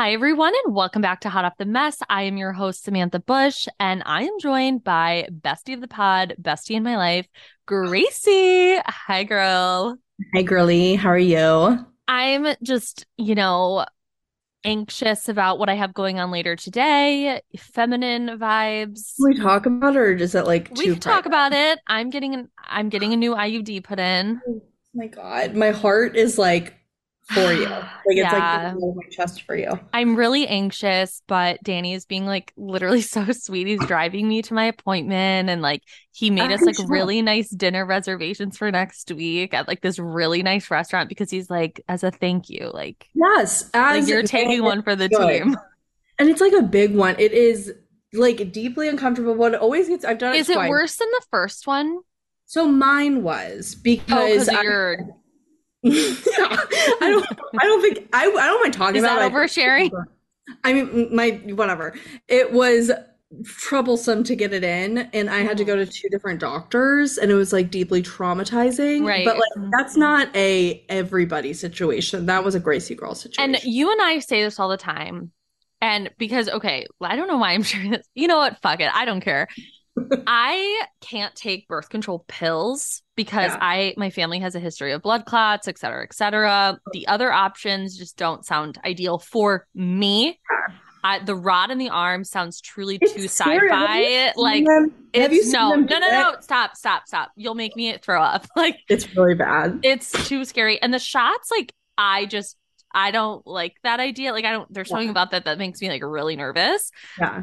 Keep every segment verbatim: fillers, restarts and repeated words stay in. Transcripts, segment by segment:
Hi, everyone, and welcome back to Hot Off the Mess. I am your host, Samantha Bush, and I am joined by Bestie of the Pod, Bestie in my life, Gracie. Hi, girl. Hi, girly. How are you? I'm just, you know, anxious about what I have going on later today. Feminine vibes. Can we talk about it, or is it like We too can talk private? about it. I'm getting an I'm getting a new I U D put in. Oh my God. My heart is like for you. Like it's like beating Yeah. out of my chest for you. I'm really anxious, but Danny is being like literally so sweet. He's driving me to my appointment and like he made us Acting like shocked. really nice dinner reservations for next week at like this really nice restaurant because he's like, as a thank you, like Yes, like as you're men taking one for the should. team. And it's like a big one. It is like deeply uncomfortable, but it always gets, I've done it Is it twice. worse than the first one? So mine was Oh, because because of I, your yeah, I don't, I don't think, I, I don't mind talking is about that it. oversharing? I mean, my whatever. It was troublesome to get it in, and I had to go Mhm. to two different doctors, and it was like deeply traumatizing. But Right. like, that's not a everybody situation. That was a Gracie girl And situation. you and I say this all the time. And because, okay, I don't know why I'm sharing this. You know what? Fuck it. I don't care. I can't take birth control pills because Yeah, I my family has a history of blood clots, et cetera, et cetera. The other options just don't sound ideal for me. I, the rod in the arm sounds truly too it's scary. Have you sci-fi. seen Like them? Have you it's seen no, them do no, no, it? no. Stop, stop, stop. You'll make me throw up. Like It's really bad. it's too scary. And the shots, like I just I don't like that idea. Like I don't. There's something Yeah, about that that makes me like really nervous. yeah.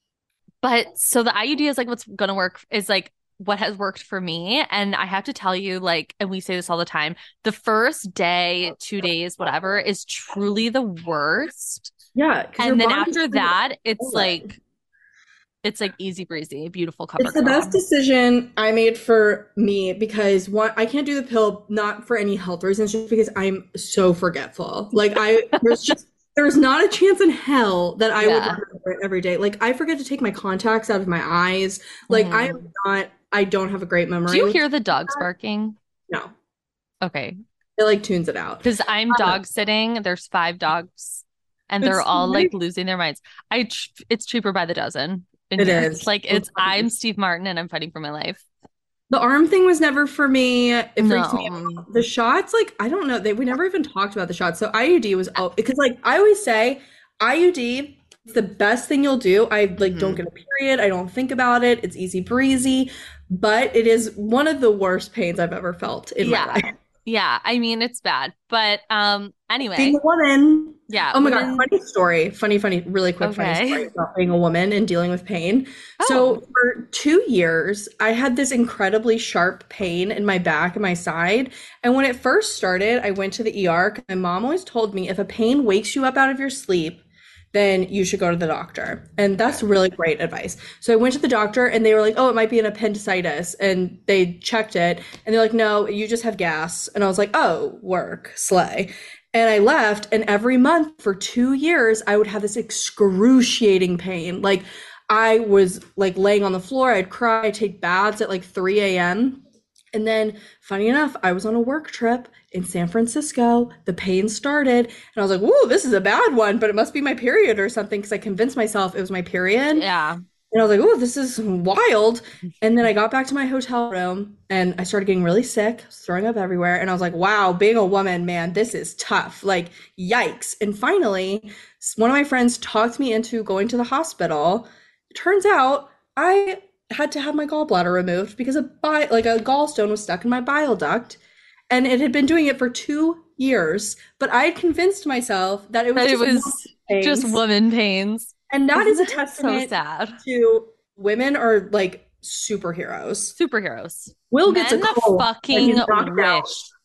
But so the I U D is like what's gonna work is like what has worked for me. And I have to tell you, like, and we say this all the time, the first day, two days, whatever, is truly the worst. Yeah, because your And then body's after trying to that, it's control it. like it's like easy breezy, beautiful It's cover the best girl. decision I made for me because one, I can't do the pill not for any health reasons, just because I'm so forgetful. Like I, there's just there's not a chance in hell that I would Yeah. remember it every day. Like I forget to take my contacts out of my eyes. Like I am Mhm. not. I don't have a great Do memory you with hear the dogs that. barking? No, Okay. it like tunes it out. Because I'm Uh, dog sitting. There's five dogs and they're it's all like losing their minds. I ch- it's cheaper by the dozen in it here. is. Like it's I'm Steve Martin and I'm fighting for my life. The arm thing was never for me. It freaks me No. out. The shots, like, I don't know. They we never even talked about the shots. So I U D was oh, because like I always say, I U D is the best thing you'll do. I like don't Hmm. get a period. I don't think about it. It's easy breezy, but it is one of the worst pains I've ever felt in my Yeah. life. Yeah. I mean, it's bad. But um Being a anyway, woman. yeah, Oh my God, women. funny story. Funny, funny, really quick funny story Okay. about being a woman and dealing with pain. So Oh, for two years, I had this incredibly sharp pain in my back and my side. And when it first started, I went to the E R. 'Cause my mom always told me if a pain wakes you up out of your sleep, then you should go to the doctor. And okay. that's really great advice. So I went to the doctor and they were like, oh, it might be an appendicitis. And they checked it and they're like, no, you just have gas. And I was like, oh, work, slay. And I left, and every month for two years, I would have this excruciating pain. Like I was like laying on the floor, I'd cry, I'd take baths at like three a m. And then, funny enough, I was on a work trip in San Francisco. The pain started, and I was like, "Whoa, this is a bad one," but it must be my period or something because I convinced myself it was my period. Yeah. And I was like, "Oh, this is wild." And then I got back to my hotel room and I started getting really sick, throwing up everywhere. And I was like, wow, being a woman, man, this is tough. Like, yikes. And finally, one of my friends talked me into going to the hospital. Turns out I had to have my gallbladder removed because a bi- like a gallstone was stuck in my bile duct and it had been doing it for two years. But I had convinced myself that it was That it just one was just things. woman pains. And that Isn't is a that so testament sad? to women are like superheroes. Superheroes. Will gets a Men cold when fucking he's knocked out. wish.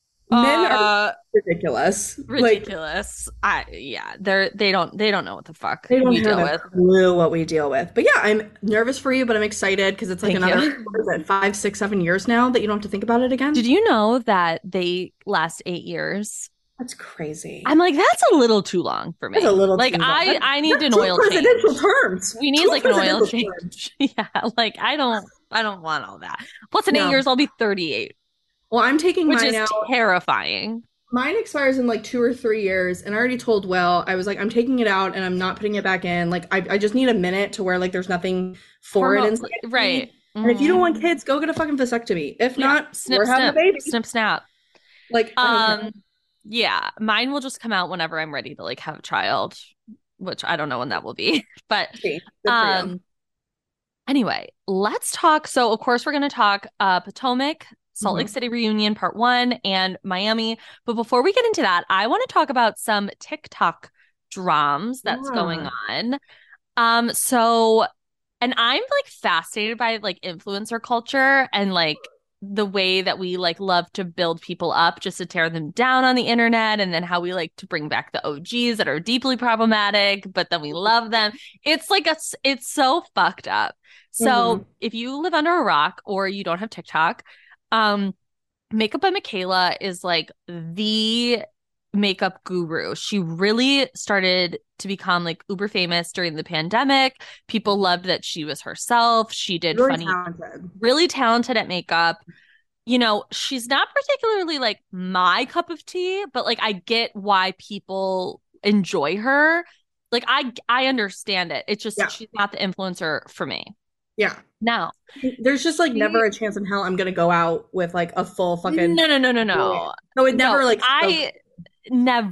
Men are Uh ridiculous. Like ridiculous. I yeah, they're they don't they don't know what the fuck they don't we have deal a with. clue what we deal with. But yeah, I'm nervous for you, but I'm excited because it's like Thank another you. what is it, five, six, seven years now that you don't have to think about it Did again. you know that they last eight years? That's crazy. I'm like, that's a little too long for That's a me. little Like too long. I That's, I need that's an two oil presidential change. terms. We need Two like an oil presidential terms. change. Yeah, like I don't I don't want all that. Plus in eight No. years I'll be thirty-eight, Well, I'm taking which mine is out. terrifying. Mine expires in like two or three years, and I already told Will, I was like, I'm taking it out and I'm not putting it back in. Like, I, I just need a minute to where like there's nothing for it Hormone, inside of right. me. And if you don't Hmm. want kids, go get a fucking vasectomy. If Yeah. not, Snip, we're having a snip, baby. snip, snap. Like, I don't care. Um, yeah, mine will just come out whenever I'm ready to like have a child, which I don't know when that will be. But See, good for you. um anyway, let's talk. So of course we're going to talk uh Potomac, Salt Lake Mhm. City reunion part one and Miami. But before we get into that, I want to talk about some TikTok dramas that's going Yeah. on. Um, so and I'm like fascinated by like influencer culture and like the way that we like love to build people up just to tear them down on the internet, and then how we like to bring back the O Gs that are deeply problematic, but then we love them. It's like a, it's so fucked up. Hmm. So if you live under a rock or you don't have TikTok, um, Makeup by Michaela is like the makeup guru. She really started to become like uber famous during the pandemic. People loved that she was herself. She did Really funny, talented. really talented at makeup. You know, she's not particularly like my cup of tea, but like I get why people enjoy her. Like I I understand it. It's just Yeah. she's not the influencer for me. Yeah. Now, There's just like she never a chance in hell I'm gonna go out with like a full fucking no no no no yeah. no. So it No, never like spoke I never,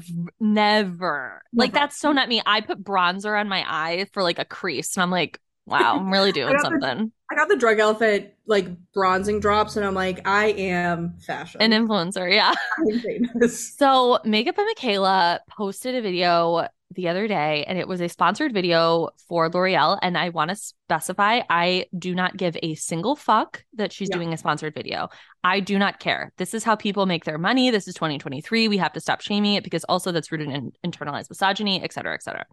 never. Like never. that's so not me. I put bronzer on my eye for like a crease, and I'm like, wow, I'm really I doing got the something. I got the drug elephant like bronzing drops, and I'm like, I am An fashion. influencer, yeah. I'm famous. So Makeup by Michaela posted a video the other day, and it was a sponsored video for L'Oreal. And I want to specify, I do not give a single fuck that she's Yeah. doing a sponsored video. I do not care. This is how people make their money. This is twenty twenty-three. We have to stop shaming it because also that's rooted in internalized misogyny, et cetera, et cetera.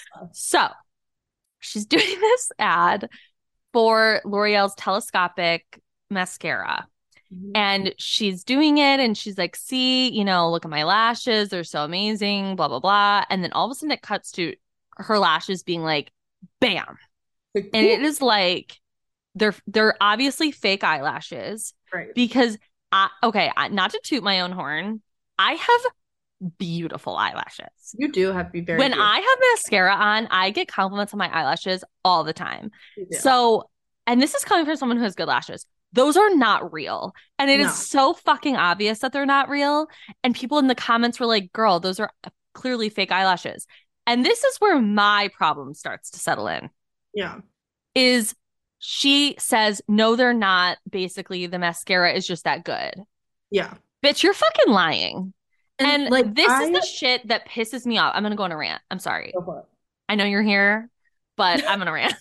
So she's doing this ad for L'Oreal's telescopic mascara. Mhm. And she's doing it and she's like, see, you know, look at my lashes. They're so amazing, blah, blah, blah. And then all of a sudden it cuts to her lashes being like, bam. Like, And it is like, they're they're obviously fake eyelashes right. because I, okay, I, not to toot my own horn, I have beautiful eyelashes. You do have to be very When beautiful. I have mascara on, I get compliments on my eyelashes all the time. You do. So, and this is coming from someone who has good lashes. Those are not real. And it No. is so fucking obvious that they're not real. And people in the comments were like, girl, those are clearly fake eyelashes. And this is where my problem starts to settle in. Yeah. Is she says, no, they're not. Basically, the mascara is just that good. Yeah. Bitch, you're fucking lying. And, And, like, this I- is the shit that pisses me off. I'm going to go on a rant. I'm sorry. Go for it. I know you're here, but I'm going to rant.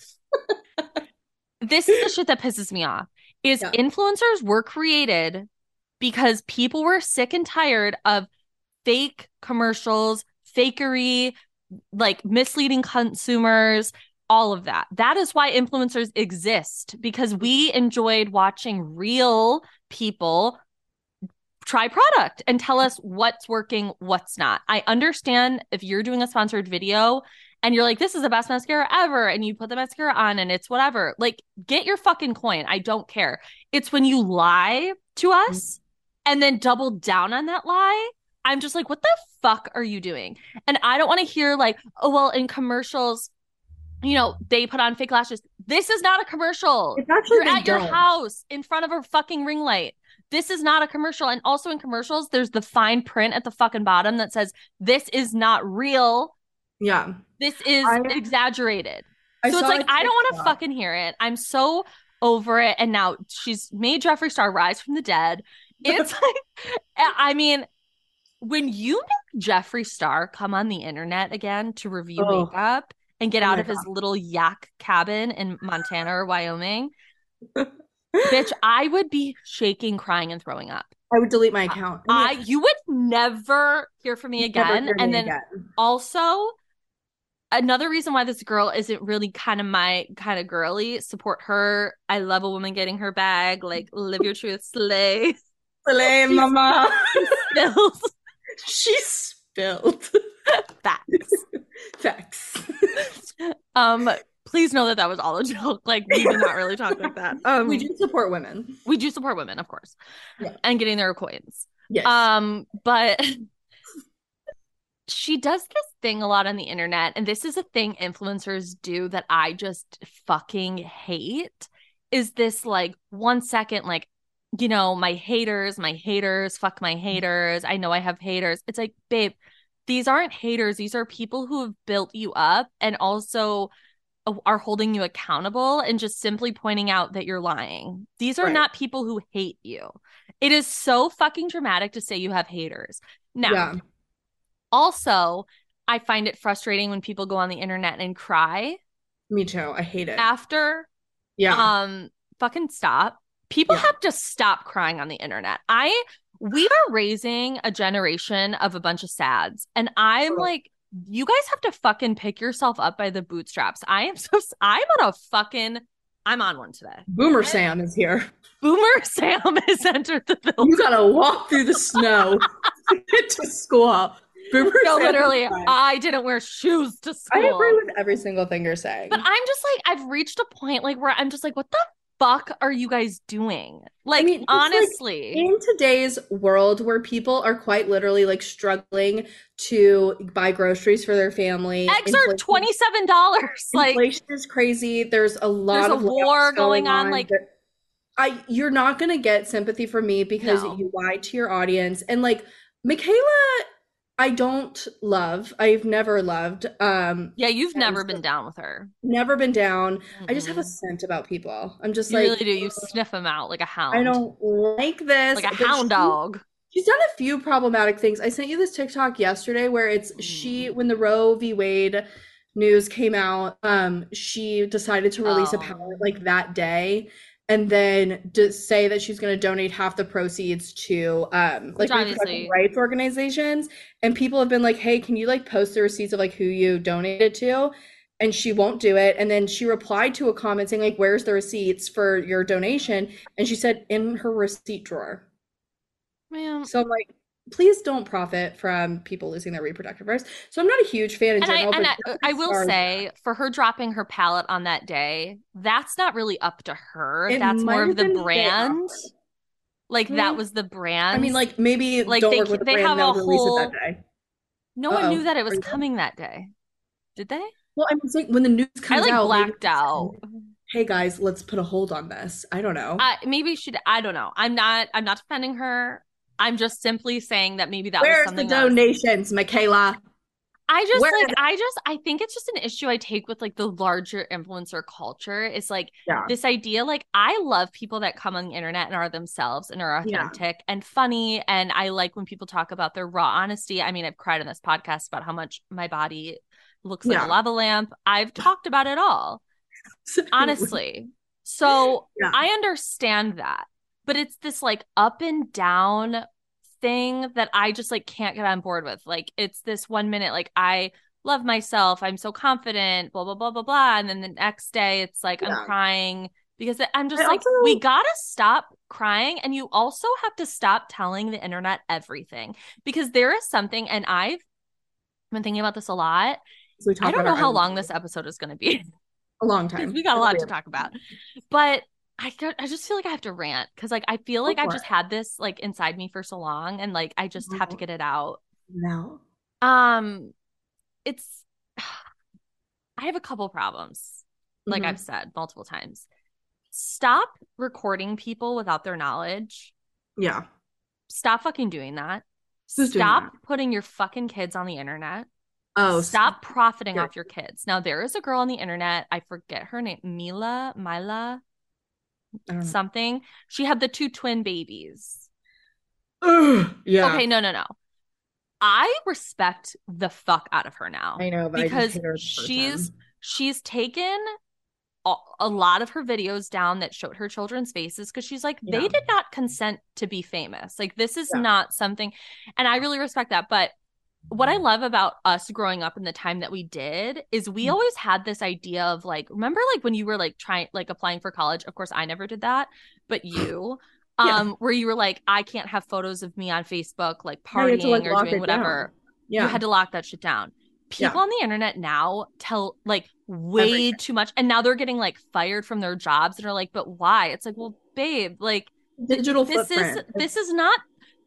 This is the shit that pisses me off. Is Yeah. influencers were created because people were sick and tired of fake commercials, fakery, like misleading consumers, all of that. That is why influencers exist, because we enjoyed watching real people try product and tell us what's working, what's not. I understand if you're doing a sponsored video and you're like, this is the best mascara ever, and you put the mascara on and it's whatever. Like, get your fucking coin. I don't care. It's when you lie to us and then double down on that lie. I'm just like, what the fuck are you doing? And I don't want to hear like, oh, well, in commercials, you know, they put on fake lashes. This is not a commercial. It's actually You're they at your don't. house in front of a fucking ring light. This is not a commercial. And also in commercials, there's the fine print at the fucking bottom that says, this is not real. Yeah. This is I- exaggerated. I So it's saw like, a I don't want to TikTok. fucking hear it. I'm so over it. And now she's made Jeffree Star rise from the dead. It's like, I mean, when you make Jeffree Star come on the internet again to review Oh. makeup and get Oh out my of his little yak cabin in Montana or Wyoming, bitch, I would be shaking, crying, and throwing up. I would delete my account. I you would never hear from me Never again. hear And me then again. also another reason why this girl isn't really kind of my kind of girly, support her. I love a woman getting her bag, like live your truth, slay. Slay, mama. Bills. She spilled. Facts. Facts. Um, please know that that was all a joke. Like, we do not really talk like that. Um, We do support women. we do support women, of course, Yeah. and getting their coins. Yes. Um, but she does this thing a lot on the internet, and this is a thing influencers do that I just fucking hate, is this like one second, like, you know, my haters, my haters, fuck my haters. I know I have haters. It's like, babe, these aren't haters. These are people who have built you up and also are holding you accountable and just simply pointing out that you're lying. These are Right. not people who hate you. It is so fucking dramatic to say you have haters. Now, Yeah. also, I find it frustrating when people go on the internet and cry Me too. I hate it. after. Yeah. Um, fucking stop. People Yeah. have to stop crying on the internet. I we are raising a generation of a bunch of sads, and I'm Totally. like, you guys have to fucking pick yourself up by the bootstraps. I am so I'm on a fucking I'm on one today. Boomer Sam is here. Boomer Sam has entered the building. You gotta walk through the snow to get to school. Boomer No, Sam literally, is fine. I didn't wear shoes to I school. agree with every single thing you're saying. But I'm just like, I've reached a point like where I'm just like, what the fuck are you guys doing? Like, I mean, it's like, honestly. in today's world where people are quite literally like struggling to buy groceries for their family, Eggs are inflation- twenty-seven dollars. Like, inflation is crazy. There's a lot there's a of layoffs war going on, like- There- I you're not gonna get sympathy from me because No. you lied to your audience. And like Michaela, I don't love. I've never loved. Um, yeah, you've and never so- been down with her. never been down. I just have a Mm-mm. scent about people. I'm just You like, really do. You sniff them out like a hound. I don't like this. Like a but hound she- dog. She's done a few problematic things. I sent you this TikTok yesterday where it's she, Mm. when the Roe v. Wade news came out, um, she decided to release a Oh. palette like that day, and then just say that she's going to donate half the proceeds to um like Which reproductive obviously- rights organizations. And people have been like, "Hey, can you like post the receipts of like who you donated to?" And she won't do it. And then she replied to a comment saying like, "Where's the receipts for your donation?" And she said in her receipt drawer. Man. So I'm like, please don't profit from people losing their reproductive rights. So I'm not a huge fan in And I general. and but I, I will stars say, for her dropping her palette on that day, that's not really up to her. It That's might more of have the been Faye brand. Aubrey. Like that Hmm. was the brand. I mean, like maybe Like, don't they- work with the they brand have they'll a release whole- it that day. no one Uh-oh. knew that it Are was you- coming that day. Did they? Well, I'm saying when the news I comes like out, maybe blacked out. hey guys, let's put a hold on this. I don't know. Uh, maybe she. I don't know. I'm not. I'm not defending her. I'm just simply saying that maybe that was Where's the something that was- donations, Michaela? I just Where like is I just I think it's just an issue I take with like the larger influencer culture. It's like Yeah. this idea, like I love people that come on the internet and are themselves and are Yeah. authentic and funny. And I like when people talk about their raw honesty. I mean, I've cried on this podcast about how much my body looks like Yeah. a lava lamp. I've talked about it all, honestly. So Yeah. I understand that. But it's this like up and down thing that I just like can't get on board with. Like it's this one minute like I love myself, I'm so confident, blah blah blah blah blah, and then the next day it's like Yeah. I'm crying because I'm just I like also- we gotta stop crying, and you also have to stop telling the internet everything, because there is something, and I've been thinking about this a lot. So we talk I don't about know our how own- long this episode is going to be. A long time. We got a lot to Weird. talk about, but I got, I just feel like I have to rant because like I feel like Go I've for just it. had this like inside me for so long, and like I just have to Mhm. get it out. No. Um, it's I have a couple problems, like Mhm. I've said multiple times. Stop recording people without their knowledge. Yeah. Stop fucking doing that. Who's doing Stop that? putting your fucking kids on the internet. Oh, Stop profiting Here. off your kids. Now, there is a girl on the internet. I forget her name. Mila, Mila, I don't know. something. She had the two twin babies. Ugh, yeah. Okay, no, no, no. I respect the fuck out of her now I know, but I because just hate her as a she's person. she's taken a, a lot of her videos down that showed her children's faces, because she's like, they Yeah. did not consent to be famous. Like, this is Yeah. not something, and I really respect that. But what I love about us growing up in the time that we did is we Mhm. always had this idea of like, remember like when you were like trying, like applying for college, of course I never did that, but you, Yeah. um, where you were like, I can't have photos of me on Facebook, like Yeah, you had partying to, like, or lock doing it whatever. Yeah. You had to lock that shit down. People Yeah. on the internet now tell like way Everything. too much, and now they're getting like fired from their jobs and are like, but why? It's like, well, babe, like Digital this footprint. is this is not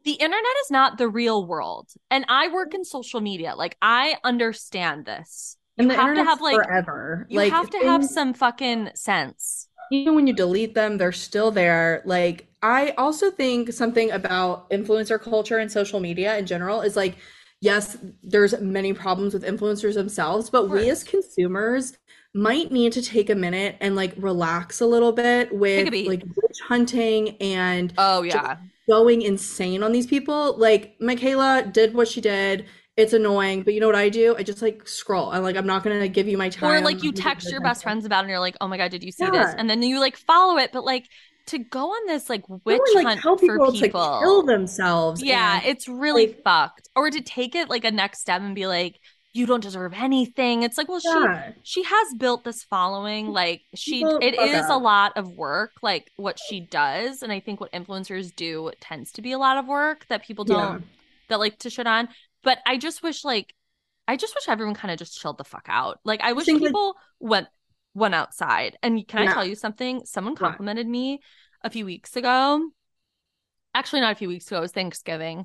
the internet is not the real world. And I work in social media. Like, I understand this. You And the have to internet's have like forever. you Like have to have things, some fucking sense. even when you delete them, they're still there. Like, I also think something about influencer culture and social media in general is like, yes, there's many problems with influencers themselves, Of but we as course. consumers might need to take a minute and like relax a little bit Take a with beat. like witch hunting and Oh just yeah. going insane on these people. Like, Michaela did what she did. It's annoying, but you know what I do? I just like scroll. I'm like, I'm not gonna give you my Or time. I'm like not you gonna give text you your best attention. friends about it and you're like, oh my God, did you see this? Yeah. And then you like follow it. But like to go on this like Go witch and like hunt tell for people to kill people. themselves Yeah, and it's really like, fucked. Or to take it like a next step and be like, you don't deserve anything. It's like, well, she yeah, she has built this following. Like she people it fuck is a up. lot of work, like what she does. And I think what influencers do tends to be a lot of work that people don't Yeah. that like to shit on. But I just wish like I just wish everyone kind of just chilled the fuck out. Like I I wish think like, people went went outside. And can I yeah, tell you something? Someone what? complimented me a few weeks ago. Actually, not a few weeks ago, it was Thanksgiving.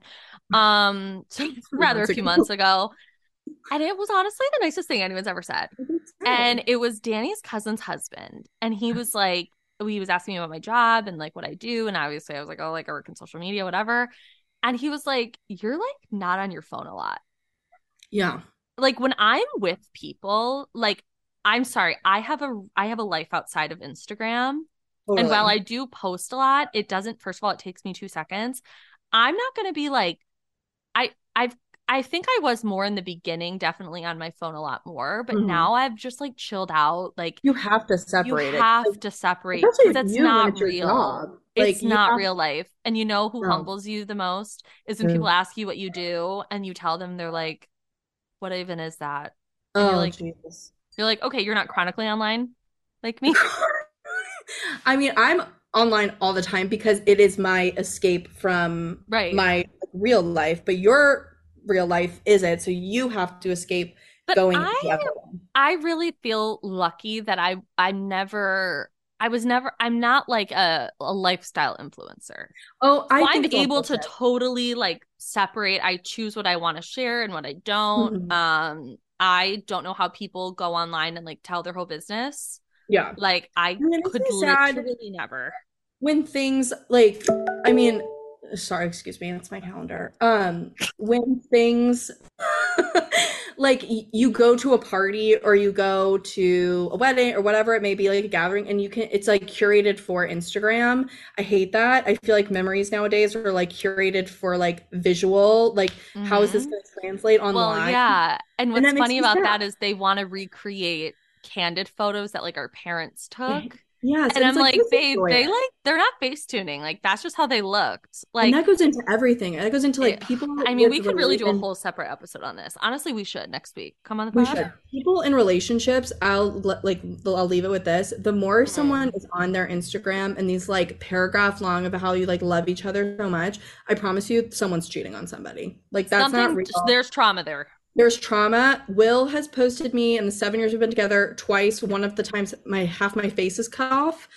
Um, so Three rather a months few ago. months ago. And it was honestly the nicest thing anyone's ever said. It's And good. it was Danny's cousin's husband. And he was like, he was asking me about my job and like what I do. And obviously I was like, oh, like I work in social media, whatever. And he was like, you're like not on your phone a lot. Yeah, Like when I'm with people, like I'm sorry, I have a I have a life outside of Instagram. And while totally. I do post a lot, it doesn't, first of all, it takes me two seconds. I'm not going to be like, I, I've, I think I was more in the beginning, definitely on my phone a lot more, but Mhm. now I've just like chilled out. Like, You have to you separate it. have Like, to separate especially because with it's you when not it's your real. job. Like It's you not have real life. And you know who no. humbles you the most is when people Mm. ask you what you do and you tell them, they're like, what even is that? And you're Oh, like, Jesus. you're like, okay, you're not chronically online like me. I mean, I'm online all the time because it is my escape from Right. my real life, but your real life isn't. So you have to escape But going into the I other one. I really feel lucky that I I never I was never I'm not like a, a lifestyle influencer. Oh, So I I'm think it's all able to bullshit. totally like separate. I choose what I want to share and what I don't. Mhm. Um I don't know how people go online and like tell their whole business. Yeah. Like I I mean, it makes could me sad literally never. when things like, I mean, sorry, excuse me, that's my calendar. Um, when things like y- you go to a party or you go to a wedding or whatever it may be, like a gathering, and you can, it's like curated for Instagram. I hate that. I feel like memories nowadays are like curated for like visual, like how is this Hmm. going to translate Well, online? yeah. And And what's that makes funny me about sad. that is they want to recreate candid photos that like our parents took. Yes, And and it's I'm like like, just babe, enjoy they it. like they're not face tuning. Like that's just how they looked. And Like that goes into everything. That goes into like it, people I mean, with we could really relate do a and whole separate episode on this. Honestly, we should next week. Come on the we pod. should. People in relationships, I'll l- like I'll leave it with this. The more someone Mm. is on their Instagram and these like paragraph long about how you like love each other so much, I promise you someone's cheating on somebody. Like that's not Something real. there's trauma there. There's trauma. Will has posted me in the seven years we've been together twice. One of the times my half my face is cut off,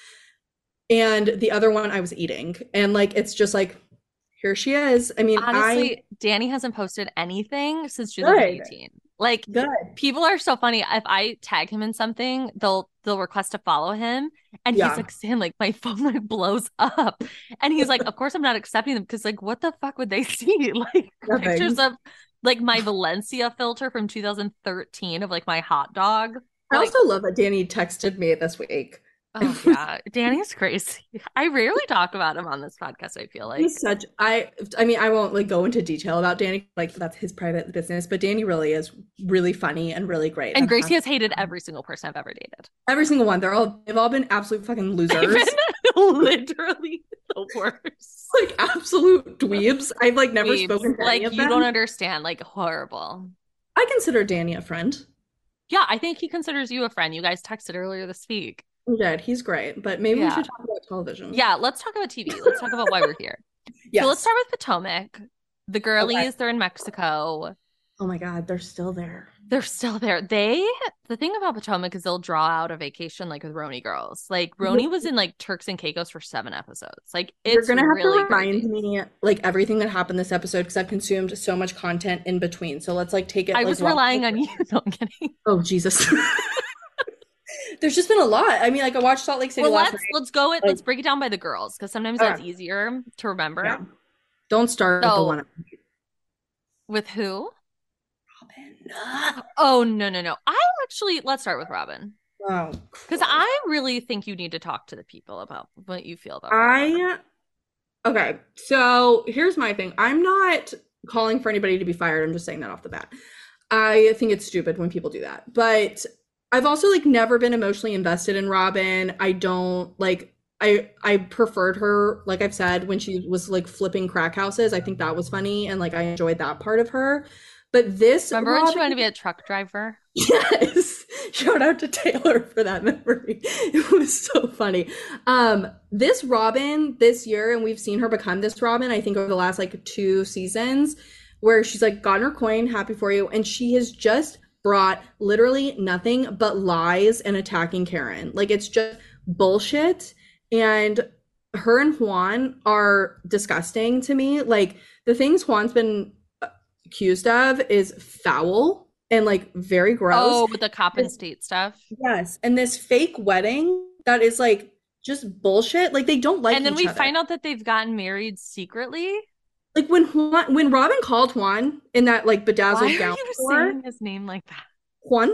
and the other one I was eating. And like it's just like here she is. I mean, I Honestly, Danny hasn't posted anything since good. twenty eighteen. Like Good. people are so funny. If I tag him in something, they'll they'll request to follow him. And he's Yeah. like, Sam, like my phone like blows up. And he's like, of course I'm not accepting them because like what the fuck would they see? Like pictures Nothing. of like my Valencia filter from two thousand thirteen of like my hot dog. I Like, also love that Danny texted me this week. oh yeah, Danny's crazy. I rarely talk about him on this podcast, I feel like. He's such I I mean I won't like go into detail about Danny, like that's his private business, but Danny really is really funny and really great And and Gracie has has hated every single person I've ever dated. every single one. They're all they've all been absolute fucking They've losers. been literally the worst. Like absolute dweebs. I've like never Weebs. spoken to any Like of you don't them. understand. Like horrible. I consider Danny a friend. Yeah, I think he considers you a friend. You guys texted earlier this week. I'm dead. He's great, but maybe we Yeah. should talk about television. Yeah, let's talk about T V. Let's talk about why we're here. So let's Yes. start with Potomac. The Okay. girlies, they're in Mexico. Oh my God, they're still there. They're still there. They, the thing about Potomac is they'll draw out a vacation like with Roni girls. Like Roni was in like Turks and Caicos for seven episodes. Like You're it's gonna have to really remind crazy. me like everything that happened this episode because I've consumed so much content in between. So let's like take it I like was one. relying on you. No, I'm kidding. Oh Jesus. There's just been a lot. I mean, like I watched Salt Lake City Well, last let's night. let's go it. Like, Let's break it down by the girls because sometimes that's okay, easier to remember. yeah. Don't start with the So one. with who? Robin. Oh no, no, no. I actually let's start with Robin. Oh, Because Christ. I really think you need to talk to the people about what you feel about Robin. I okay. So here's my thing. I'm not calling for anybody to be fired. I'm just saying that off the bat. I think it's stupid when people do that. But I've also like never been emotionally invested in Robin. I don't like I I preferred her, like I've said, when she was like flipping crack houses. I think that was funny and like I enjoyed that part of her. But this Remember when she wanted to Robin, be a truck driver? yes. Shout out to Taylor for that memory. It was so funny. Um, this Robin this year, and we've seen her become this Robin, I think over the last like two seasons, where she's like gotten her coin, happy for you, and she has just brought literally nothing but lies and attacking Karen. Like it's just bullshit. And her and Juan are disgusting to me. Like the things Juan's been accused of is foul and like very gross. Oh, with the cop and This- state stuff. yes, and this fake wedding that is like just bullshit. Like they don't like And then each we other. find out that they've gotten married secretly. Like when Juan, when Robin called Juan in that like bedazzled Why are gown you store, saying his name like that? Juan,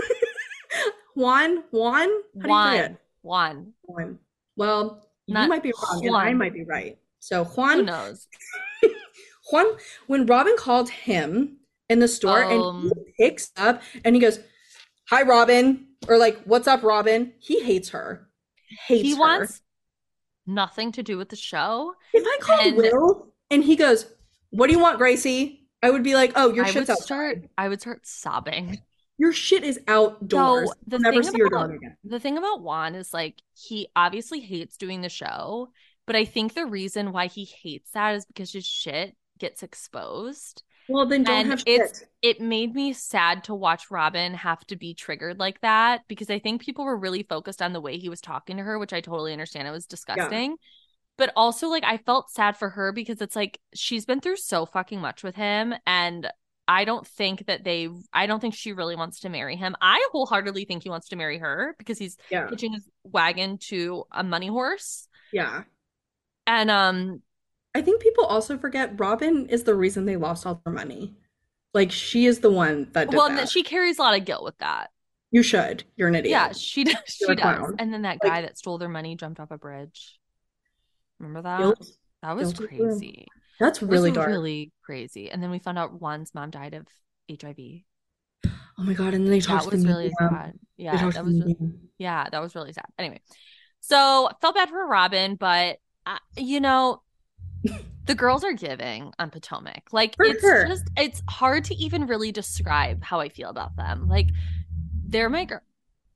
Juan, Juan, how do you say it? Juan. Juan. Juan. Well, you Not might be wrong, and I Juan. might be right. So Who Juan, knows? Juan, when Robin called him in the store and Um, he picks up and he goes, "Hi, Robin," or like, "What's up, Robin?" He hates her. Hates he her. wants nothing to do with the show. If I called And Will and he goes, "What do you want, Gracie?" I would be like, "Oh, your I shit's would outside. start I would start sobbing. Your shit is outdoors. So the I'll never thing see your about dog again." the thing about Juan is like he obviously hates doing the show, but I think the reason why he hates that is because his shit gets exposed. Well, then don't And have it's shit. it made me sad to watch Robin have to be triggered like that because I think people were really focused on the way he was talking to her, which I totally understand. It was Yeah. disgusting. But also like I felt sad for her because it's like she's been through so fucking much with him and I don't think that they I don't think she really wants to marry him. I wholeheartedly think he wants to marry her because he's Yeah. hitching his wagon to a money horse. Yeah. And um I think people also forget Robin is the reason they lost all their money. Like she is the one that did well that. she carries a lot of guilt with that. You should. You're an idiot. Yeah, she does. You're She a does. clown. And then that Like guy that stole their money jumped off a bridge. Remember that? guilt. That was Guilt is real. crazy. That's It was really dark. really crazy. And then we found out Juan's mom died of H I V. Oh my God. And then they talked That to the was really medium. sad. They Yeah, talked to that the was really, medium. yeah, that was really sad. Anyway, so felt bad for Robin, but uh, you know, the girls are giving on Potomac. Like For it's sure. just it's hard to even really describe how I feel about them. Like they're my girl.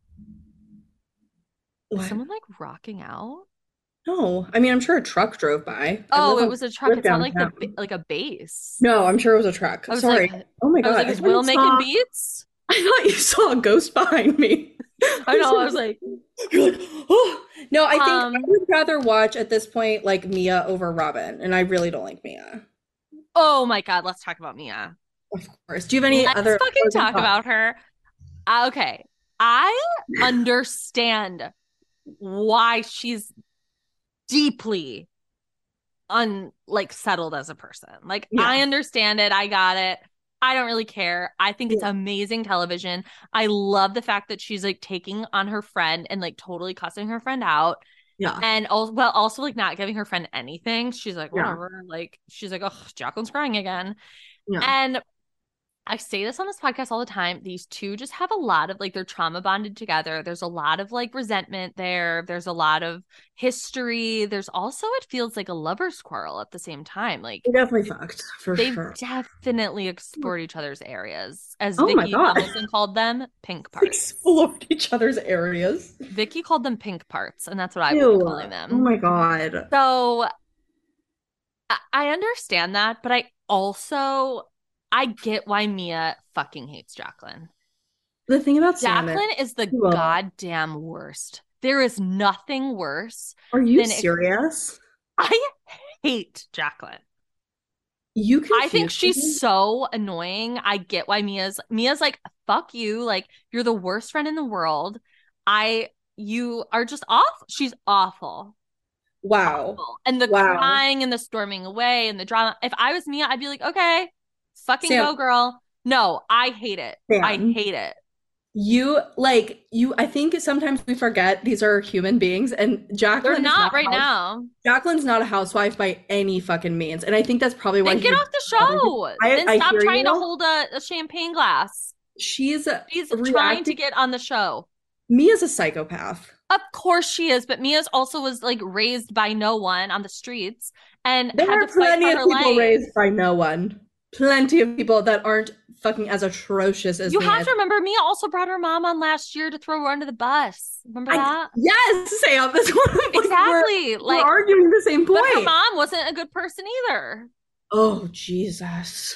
Is What? someone like rocking out? No. I mean, I'm sure a truck drove by. I Oh, live it on was a truck. live It sounded like the downtown. ba- like a bass. No, I'm sure it was a truck. I was Sorry. like, Oh my I was God. like, I is thought Will you making saw beats? I thought you saw a ghost behind me. I know. I was like, You're like, oh no, I think I um, would rather watch at this point like Mia over Robin, and I really don't like Mia. oh my God, let's talk about Mia. Of course. Do you have any Let's other fucking closing talk thoughts? about her. Uh, okay. I understand why she's deeply un like settled as a person. Like Yeah. I understand it. I got it. I don't really care. I think it's Yeah. amazing television. I love the fact that she's like taking on her friend and like totally cussing her friend out. Yeah. And also, well, also like not giving her friend anything. She's like, Yeah. whatever. Like, she's like, oh, Jacqueline's crying again. Yeah. And I say this on this podcast all the time. These two just have a lot of like they're trauma bonded together. There's a lot of like resentment there. There's a lot of history. There's also it feels like a lover's quarrel at the same time. Like They definitely fucked for they've sure. definitely explored each other's areas, as Oh my Vicky God. Hamilton called them, pink parts. Explored each other's areas. Vicky called them pink parts, and that's what I would be Ew. calling them. Oh my God. So I- I understand that, but I also I get why Mia fucking hates Jacqueline. The thing about Sam is, Jacqueline is the Whoa. goddamn worst. There is nothing worse Are you than it. serious? I hate Jacqueline. You I think confuse she's me. so annoying. I get why Mia's Mia's like, fuck you. Like, you're the worst friend in the world. I you are just awful. She's awful. Wow. Awful. And the Wow. crying and the storming away and the drama. If I was Mia, I'd be like, okay, fucking Sam, go, girl. No, I hate it. I Sam, hate it. you like you I think sometimes we forget these are human beings and They're Jacqueline is not not right a house. now. Jacqueline's not a housewife by any fucking means. And I think that's probably why Then she get had off the other people. show. I, Then I stop hear trying to you. hold a, a champagne glass. She's She's trying to reacting. get on the show. Mia's a psychopath. Of course she is, but Mia's also was like raised by no one on the streets and There had are to fight plenty for of her people life. raised by no one. Plenty of people that aren't fucking as atrocious as You Mia have is. to remember, Mia also brought her mom on last year to throw her under the bus. Remember I, that? yes, Sam. That's what I'm like. We're, Exactly. we're Like, arguing the same but her point. mom wasn't a good person either. Oh, Jesus.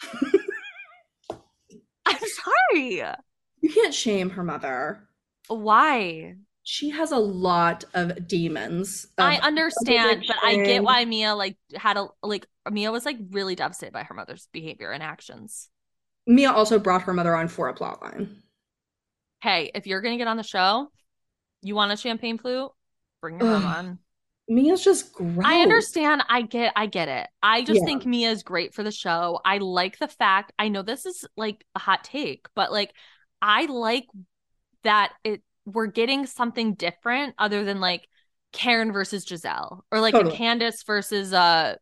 I'm sorry. You can't shame her mother. Why? She has a lot of demons I of understand, but I get addiction. why Mia like had a like Mia was like really devastated by her mother's behavior and actions. Mia also brought her mother on for a plot line. Hey, if you're gonna get on the show, you want a champagne flute? Bring your mom Ugh, on. Mia's just I gross. understand. I get I get it. I just Yeah, think Mia is great for the show. I like the fact, I know this is like a hot take, but like I like that it we're getting something different other than like Karen versus Giselle or like a totally. Candace versus uh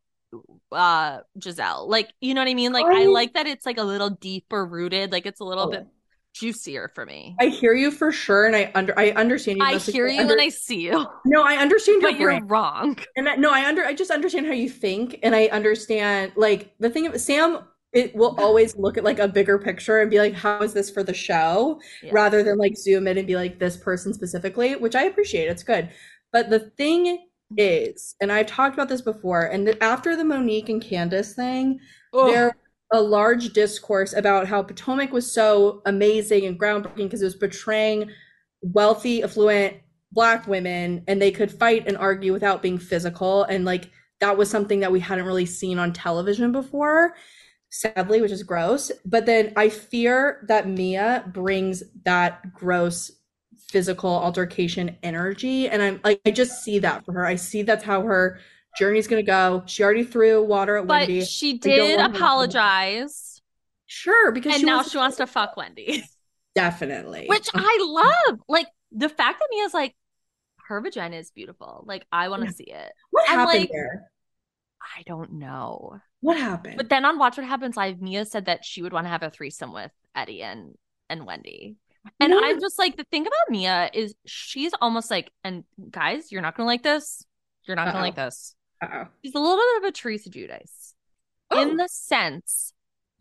uh Giselle. Like, you know what I mean? Like I I like that it's like a little deeper rooted, like it's a little bit totally. juicier for me. I hear you for sure, and I under I understand you I mostly hear you and under. I see you, No, I understand your but brain. you're wrong. And I, no, I under I just understand how you think, and I understand like the thing of Sam. It will always look at like a bigger picture and be like, how is this for the show, Yeah. rather than like zoom in and be like this person specifically, which I appreciate. It's good, but the thing is, and I've talked about this before, and that after the Monique and Candace thing, Oh, there a large discourse about how Potomac was so amazing and groundbreaking because it was portraying wealthy, affluent black women and they could fight and argue without being physical. And like that was something that we hadn't really seen on television before, sadly, which is gross. But then I fear that Mia brings that gross physical altercation energy. And I'm like, I just see that for her. I see that's how her journey's going to go. She already threw water at but Wendy. she I don't did want her to do that. apologize. Sure, because And she now wants she to wants to fuck Wendy, definitely. which I love. Like the fact that Mia's like, her vagina is beautiful. Like, I want to Yeah. see it. What And happened like, there? I don't know. What But happened? then on Watch What Happens Live, Mia said that she would want to have a threesome with Eddie and and Wendy. And What? I'm just like, the thing about Mia is she's almost like, and guys, you're not gonna like this. You're not gonna Uh-oh. like this. Uh-oh. She's a little bit of a Teresa Giudice in Oh, the sense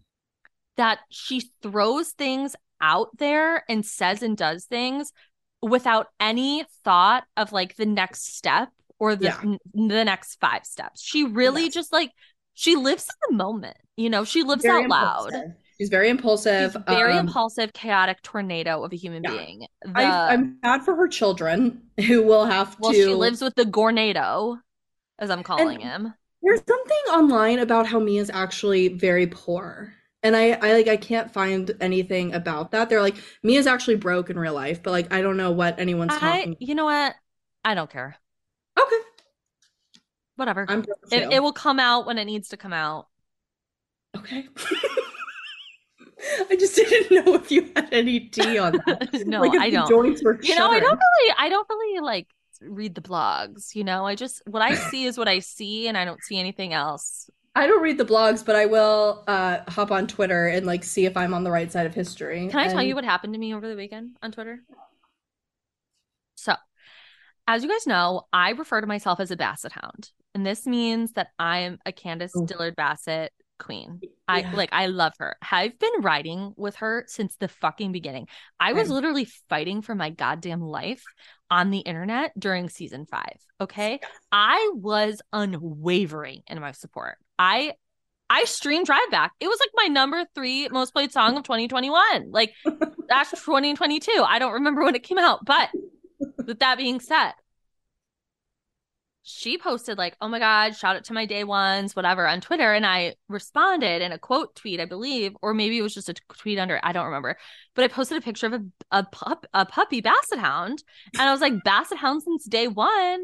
that she throws things out there and says and does things without any thought of like the next step or the yeah. the next five steps. She really Yes. just like she lives in the moment. You know, she lives Very out loud. impulsive. She's very She's impulsive. very Um, impulsive, chaotic tornado of a human yeah. being. I The I'm sad for her children who will have well, she to. lives with the Gornado, as I'm calling And him. there's something online about how Mia's actually very poor. And I, I like I can't find anything about that. They're like Mia's actually broke in real life, but like I don't know what anyone's I, talking. you know what? I don't care. Okay, Whatever. I'm broke It, too. it will come out when it needs to come out. Okay. I just didn't know if you had any tea on that. No, Like if I the don't. joints were You know, I don't shuddering. really, I don't really like read the blogs. You know, I just, what I see is what I see, and I don't see anything else. I don't read the blogs, but I will uh hop on Twitter and like see if I'm on the right side of history. Can I tell you And what happened to me over the weekend on Twitter? So, as you guys know, I refer to myself as a Basset Hound, and this means that I am a Candace oh, Dillard Bassett queen. I yeah, like, I love her. I've been riding with her since the fucking beginning. I was same. literally fighting for my goddamn life on the internet during season five. Okay. I was unwavering in my support. I I streamed Drive Back. It was like my number three most played song of twenty twenty-one. Like that's twenty twenty-two. I don't remember when it came out, but with that being said, she posted like, oh my God, shout out to my day ones, whatever, on Twitter. And I responded in a quote tweet, I believe, or maybe it was just a tweet under, I don't remember. But I posted a picture of a, a pup, a puppy Basset Hound. And I was like, Basset Hound since day one.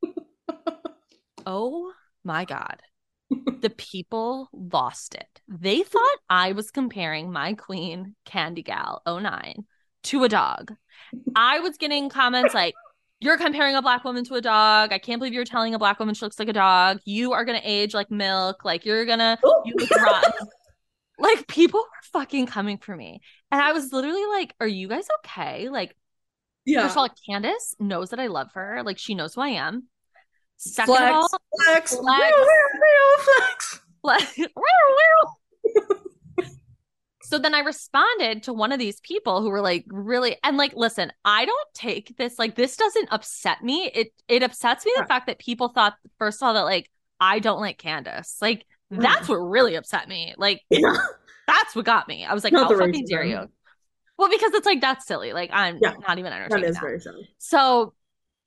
Oh my God. The people lost it. They thought I was comparing my queen, Candy Gal oh nine, to a dog. I was getting comments like, you're comparing a black woman to a dog. I can't believe you're telling a black woman she looks like a dog. You are going to age like milk. Like, you're going to, you look rotten. Like, people were fucking coming for me. And I was literally like, are you guys okay? Like, yeah. First of all, Candace knows that I love her. Like, she knows who I am. Second flex, of all, flex, flex, flex, flex. So then I responded to one of these people who were like, really, and like, listen, I don't take this, like, this doesn't upset me. It it upsets me the fact that people thought, first of all, that like, I don't like Candace. Like, that's what really upset me. Like, yeah. That's what got me. I was like, how fucking dare you? Well, because it's like, that's silly. Like, I'm yeah. not even entertained. That is now. very silly. So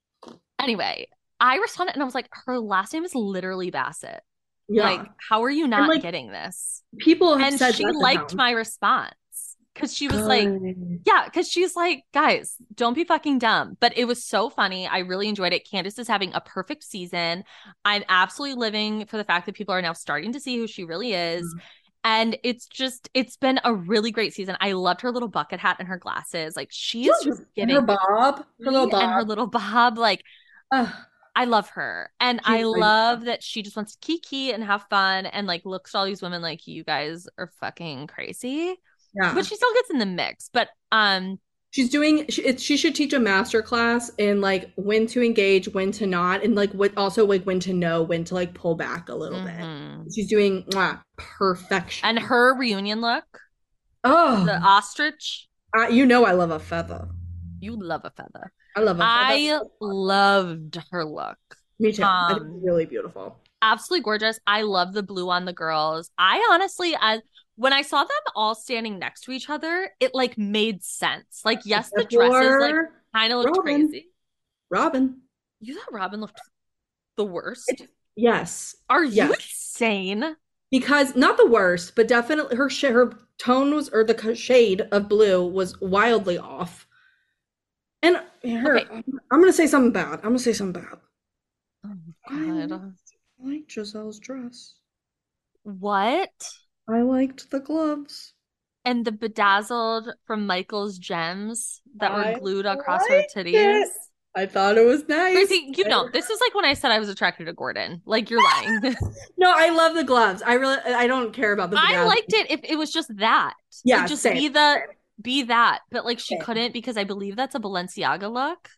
anyway, I responded and I was like, her last name is literally Bassett. Yeah. Like, how are you not like, getting this? People have and said she liked my response because she was Good. like, yeah, because she's like, guys, don't be fucking dumb. But it was so funny. I really enjoyed it. Candace is having a perfect season. I'm absolutely living for the fact that people are now starting to see who she really is. Mm-hmm. And it's just, it's been a really great season. I loved her little bucket hat and her glasses. Like, she's yeah, just giving her bob, her little bob, and her little bob. Like, uh. I love her. And She's I love that she just wants to kiki and have fun and like looks at all these women like, you guys are fucking crazy. Yeah. But she still gets in the mix. But um she's doing she, she should teach a master class in like when to engage, when to not, and like what also like when to know, when to like pull back a little mm-hmm. bit. She's doing mwah, perfection. And her reunion look. Oh, the ostrich. Uh, you know I love a feather. You love a feather. I love it. I loved her look. Me too. Um, I think it's really beautiful. Absolutely gorgeous. I love the blue on the girls. I honestly, as when I saw them all standing next to each other, it like made sense. Like, yes, the dresses like kind of looked Robin. crazy. Robin. You thought Robin looked the worst? It's, yes. Are you yes. insane? Because not the worst, but definitely her sh- her tone was, or the shade of blue was wildly off. And her, okay. I'm gonna say something bad. I'm gonna say something bad. Oh my God. I like Giselle's dress. What? I liked the gloves. And the bedazzled from Michael's gems that I were glued across her titties. It. I thought it was nice. Gracie, you know, this is like when I said I was attracted to Gordon. Like, you're lying. No, I love the gloves. I really, I don't care about the bedazzled. I liked it if it was just that. Yeah, like, just same. be the... Be that, but like she couldn't because I believe that's a Balenciaga look.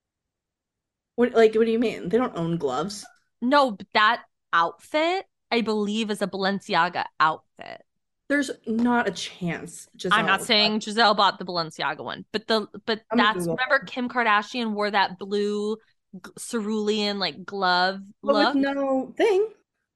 What like what do you mean? They don't own gloves. No, but that outfit I believe is a Balenciaga outfit. There's not a chance. Giselle I'm not saying Giselle bought the Balenciaga one, but the but I'm that's remember Kim Kardashian wore that blue cerulean like glove but look. With no thing.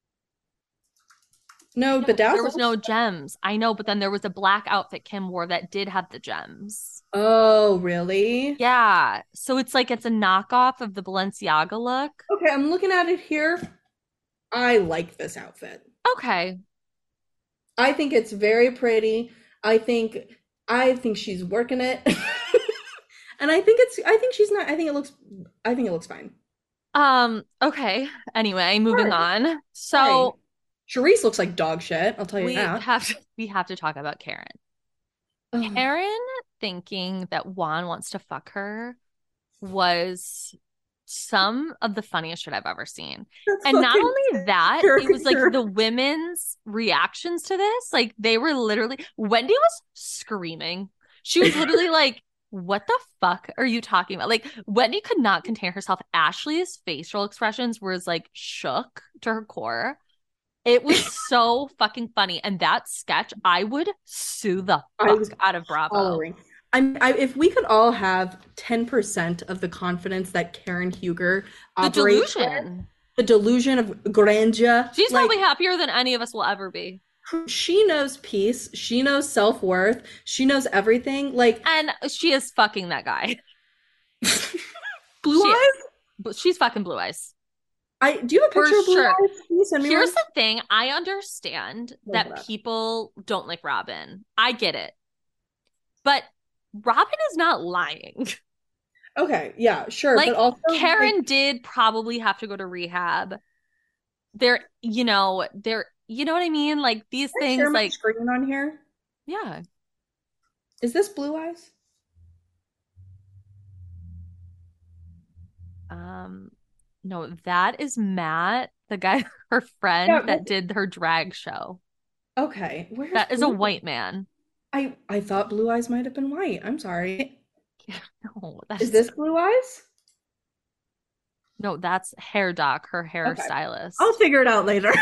No, the dazzles. There was no gems. I know, but then there was a black outfit Kim wore that did have the gems. Oh, really? Yeah. So it's like it's a knockoff of the Balenciaga look. Okay, I'm looking at it here. I like this outfit. Okay. I think it's very pretty. I think I think she's working it. And I think it's I think she's not I think it looks I think it looks fine. Um, okay. Anyway, moving right. on. So right. Charisse looks like dog shit. I'll tell you we that. Have to, we have to talk about Karen. Oh. Karen thinking that Juan wants to fuck her was some of the funniest shit I've ever seen. That's and not only that, it was like the women's reactions to this. Like they were literally, Wendy was screaming. She was literally like, what the fuck are you talking about? Like Wendy could not contain herself. Ashley's facial expressions was like shook to her core. It was so fucking funny. And that sketch, I would sue the fuck out of Bravo. Following. I'm, I, if we could all have ten percent of the confidence that Karen Huger operates the delusion. With, the delusion of grandeur. She's like, probably happier than any of us will ever be. She knows peace. She knows self-worth. She knows everything. Like, And she is fucking that guy. Blue She is. Eyes? But she's fucking Blue Eyes. I do you have a For picture of Blue sure. Eyes? Can you send me Here's one? the thing. I understand Look it that up. people don't like Robin. I get it. But Robin is not lying. Okay, yeah, sure. But Like, also, like, Karen did probably have to go to rehab. There, you know, there, you know what I mean? Like, these can I share things, my like, screen on here? yeah. Is this Blue Eyes? Um, no, that is Matt, the guy, her Yeah. friend Well, that did her drag show. okay. Where's That is a Blue? white man. I I thought Blue Eyes might have been white. I'm sorry. No, that Is is this Blue Eyes? no, that's Hair Doc, her Okay. I'll hairstylist. figure it out later.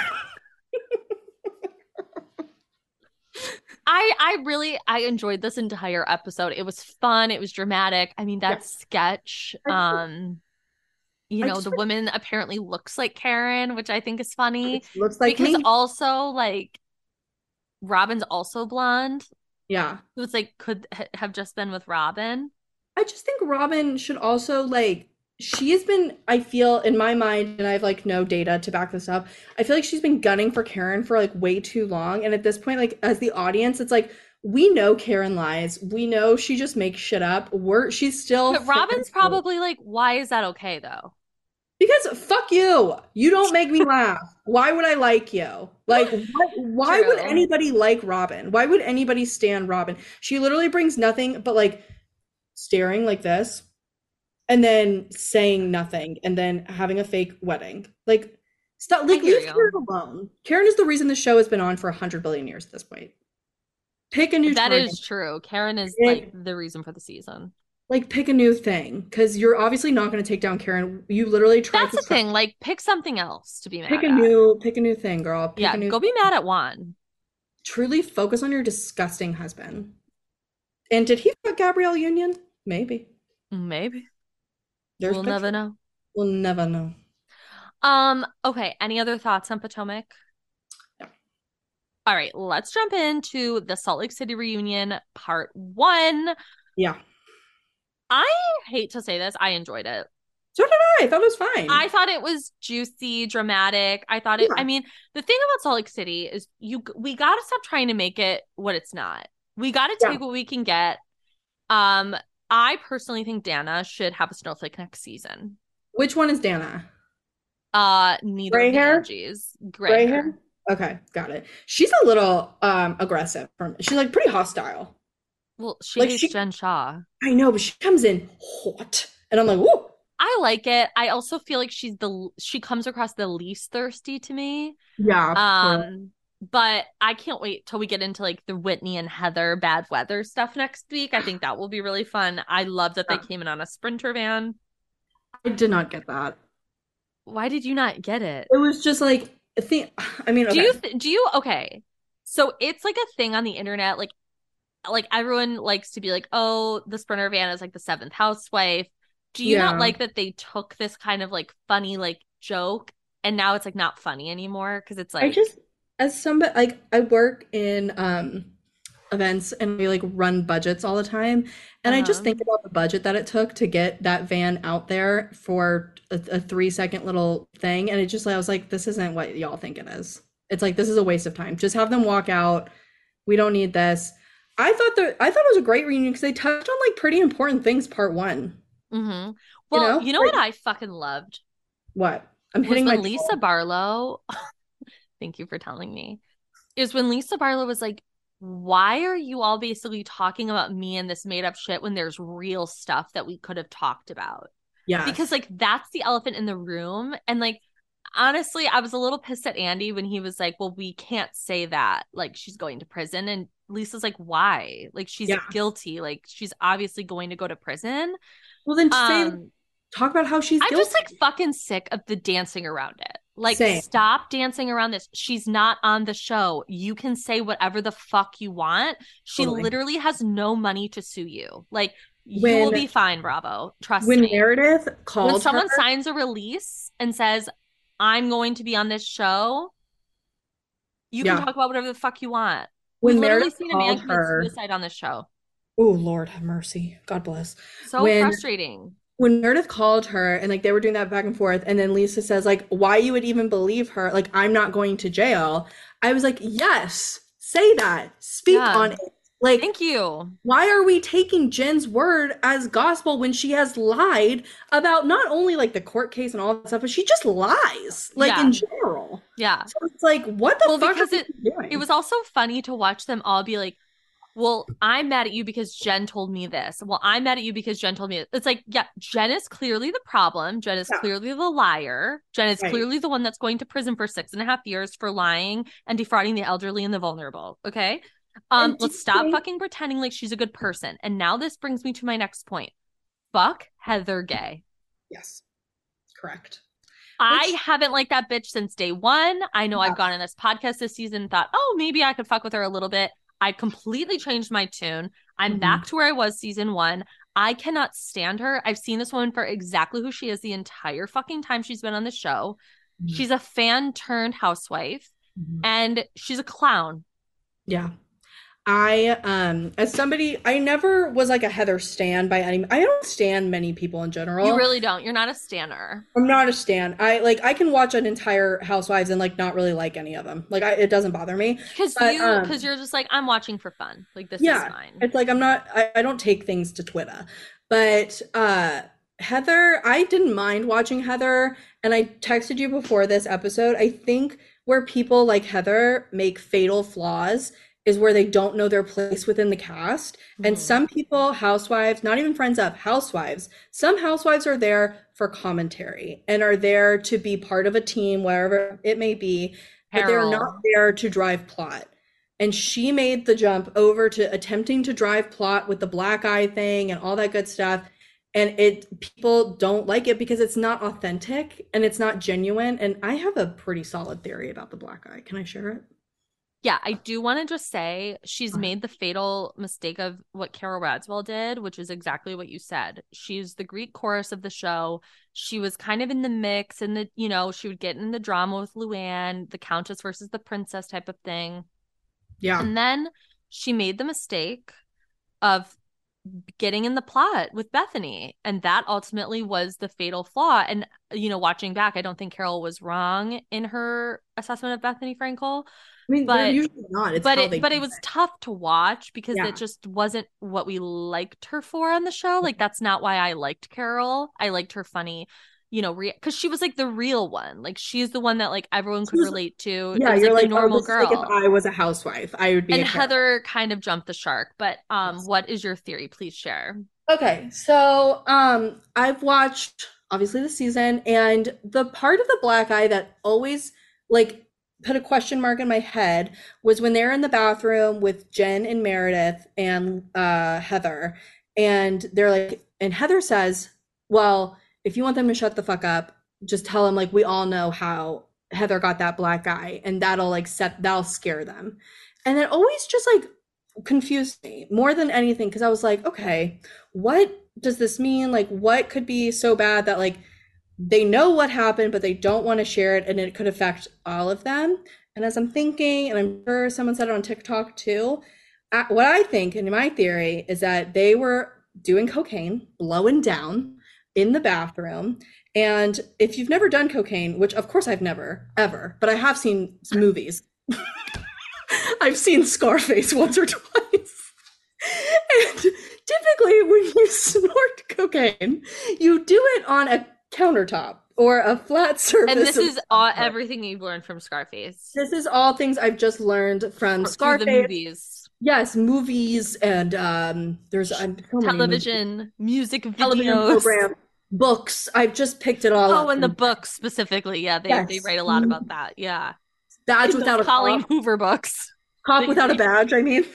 I I really I enjoyed this entire episode. It was fun. It was dramatic. I mean, Yeah. that sketch, I just, um, you I know, just the woman apparently looks like Karen, which I think is funny looks like because me. also like Robin's also blonde. Yeah. So it's like could ha- have just been with Robin. I just think Robin should also like she has been, I feel in my mind, and I have like no data to back this up. I feel like she's been gunning for Karen for like way too long. And at this point, like as the audience, it's like we know Karen lies. We know she just makes shit up. We're she's still But Robin's faithful. probably like, why is that okay though? Because fuck you. You don't make me laugh. Why would I like you? Like, what, why would True. anybody like Robin? Why would anybody stand Robin? She literally brings nothing but like staring like this and then saying nothing and then having a fake wedding. Like, stop, I like, hear leave Karen you. alone. Karen is the reason the show has been on for one hundred billion years at this point. Pick a new That target. is true. Karen is like Pick, the reason for the season. like, pick a new thing because you're obviously not going to take down Karen. You literally tried That's to the stop. thing. Like, pick something else to be Pick mad a at. new, pick a new thing, girl. Pick Yeah, a new go be thing. mad at Juan. Truly focus on your disgusting husband. And did he fuck Gabrielle Union? Maybe. Maybe. There's We'll never pictures. know. We'll never know. Um, okay, any other thoughts on Potomac? No. All right, let's jump into the Salt Lake City reunion part one. Yeah. I hate to say this, I enjoyed it. So did I. I thought it was fine. I thought it was juicy, dramatic. I thought it, I Yeah. mean, the thing about Salt Lake City is you we got to stop trying to make it what it's not. We got to Yeah. take what we can get. Um, I personally think Dana should have a snowflake next season. Which one is Dana? Uh, neither Gray of the hair? Angies. Gray, Gray hair. hair? Okay, got it. She's a little um aggressive. From she's like pretty hostile. Well, she Like hates she, Jen Shaw. I know, but she comes in hot, and I'm like, whoa. I like it. I also feel like she's the she comes across the least thirsty to me. Yeah. Totally. Um, but I can't wait till we get into like the Whitney and Heather bad weather stuff next week. I think that will be really fun. I love that they Yeah. came in on a Sprinter van. I did not get that. Why did you not get it? It was just like I think. I mean, Do okay. you th- do you okay? So it's like a thing on the internet, like like everyone likes to be like, oh, the Sprinter van is like the seventh housewife. Do you not Yeah. like that they took this kind of like funny like joke and now it's like not funny anymore because it's I like just as somebody like I work in um events and we like run budgets all the time, and I just uh-huh. think about the budget that it took to get that van out there for a, a three second little thing, and it just I was like, this isn't what y'all think it is. It's like this is a waste of time. Just have them walk out. We don't need this. I thought that I thought it was a great reunion because they touched on like pretty important things. Part one, Mm-hmm. you Well, know, you know like what I fucking loved what I'm was hitting my when Lisa Barlow, thank you for telling me, is when Lisa Barlow was like, why are you all basically talking about me and this made up shit when there's real stuff that we could have talked about? Because yes, like that's the elephant in the room. And like honestly, I was a little pissed at Andy when he was like, well, we can't say that. Like she's going to prison. And Lisa's like, why? Like she's yeah. guilty. Like she's obviously going to go to prison. Well, then say Um, talk about how she's I'm just guilty. like fucking sick of the dancing around it. Like, Same. stop dancing around this. She's not on the show. You can say whatever the fuck you want. She Totally. literally has no money to sue you. Like, you will When be fine, Bravo. Trust when me. Meredith When called her, someone signs a release and says, I'm going to be on this show, You can Yeah. talk about whatever the fuck you want. We've When literally Meredith seen a man called commit her, suicide on this show. oh Lord have mercy. God bless. So When frustrating. when Meredith called her and like they were doing that back and forth, and then Lisa says, like, why you would even believe her, like, I'm not going to jail. I was like, yes, say that. Speak Yeah. on it. Like, Thank you. why are we taking Jen's word as gospel when she has lied about not only like the court case and all that stuff, but she just lies, like Yeah. in general. Yeah. So it's like, what the Well, fuck are because it people it doing? was also funny to watch them all be like, well, I'm mad at you because Jen told me this. Well, I'm mad at you because Jen told me it. It's like, yeah, Jen is clearly the problem. Jen is Yeah, clearly the liar. Jen is right. clearly the one that's going to prison for six and a half years for lying and defrauding the elderly and the vulnerable. Okay. Um, And do let's you stop think, fucking pretending like she's a good person. And now this brings me to my next point. Fuck Heather Gay. yes, correct. I Which, haven't liked that bitch since day one. I know yeah. I've gone in this podcast this season and thought, oh, maybe I could fuck with her a little bit. I completely changed my tune. I'm Mhm. back to where I was season one. I cannot stand her. I've seen this woman for exactly who she is the entire fucking time she's been on the show. Mhm. She's a fan turned housewife Mhm. and she's a clown. Yeah. I um as somebody I never was like a Heather stan by any I don't stan many people in You general. really don't. You're not a stanner. I'm not a stan. I like I can watch an entire Housewives and like not really like any of them. Like I, it doesn't bother me. Because But you, because um you're just like, I'm watching for fun. Like, this is yeah, fine. it's like I'm not I, I don't take things to Twitter. But uh Heather, I didn't mind watching Heather, and I texted you before this episode. I think where people like Heather make fatal flaws is where they don't know their place within the cast. And Mm-hmm. some people, housewives, not even friends of housewives, some housewives are there for commentary and are there to be part of a team, wherever it may be, but they're not Carol. there to drive plot. And she made the jump over to attempting to drive plot with the black eye thing and all that good stuff. And it people don't like it because it's not authentic and it's not genuine. And I have a pretty solid theory about the black eye. Can I share it? Yeah, I do want to just say she's made the fatal mistake of what Carol Radswell did, which is exactly what you said. She's the Greek chorus of the show. She was kind of in the mix and the, you know, she would get in the drama with Luann, the Countess versus the Princess type of thing. Yeah. And then she made the mistake of getting in the plot with Bethany. And that ultimately was the fatal flaw. And, you know, watching back, I don't think Carol was wrong in her assessment of Bethany Frankel. I mean, they're But usually not. It's but how it they but do it was it. tough to watch because it Yeah. just wasn't what we liked her for on the show. Like that's not why I liked Carol. I liked her funny, you know, because she was like the real one. Like she's the one that like everyone could She's, relate to. It yeah, was you're like the like, oh, normal this is like if girl. I was a housewife, I would be And a Carol. Heather kind of jumped the shark. But um, Yes. what is your theory? Please share. Okay, so um I've watched obviously the season, and the part of the black eye that always like put a question mark in my head was when they're in the bathroom with Jen and Meredith and uh Heather, and they're like, and Heather says, well, if you want them to shut the fuck up, just tell them like we all know how Heather got that black eye, and that'll like set that'll scare them. And it always just like confused me more than anything because I was like, okay, what does this mean? Like, what could be so bad that like they know what happened, but they don't want to share it, and it could affect all of them? And as I'm thinking, and I'm sure someone said it on TikTok too, uh, what I think, and my theory, is that they were doing cocaine, blowing down in the bathroom. And if you've never done cocaine, which of course I've never, ever, but I have seen movies, I've seen Scarface once or twice. And typically, when you snort cocaine, you do it on a countertop or a flat surface. And this of is all some sort. everything you've learned from Scarface This is all things I've just learned from or through the Scarface. movies, Yes, movies, and um, there's um, so many movies. television, music Television videos. program, books. I've just picked it all Oh, up and the from books specifically. Yeah, they they yes, write a lot about that. Yeah. Badge In those Without a Colleen Cop, Hoover books. Cop that you Without a read. Badge. I mean.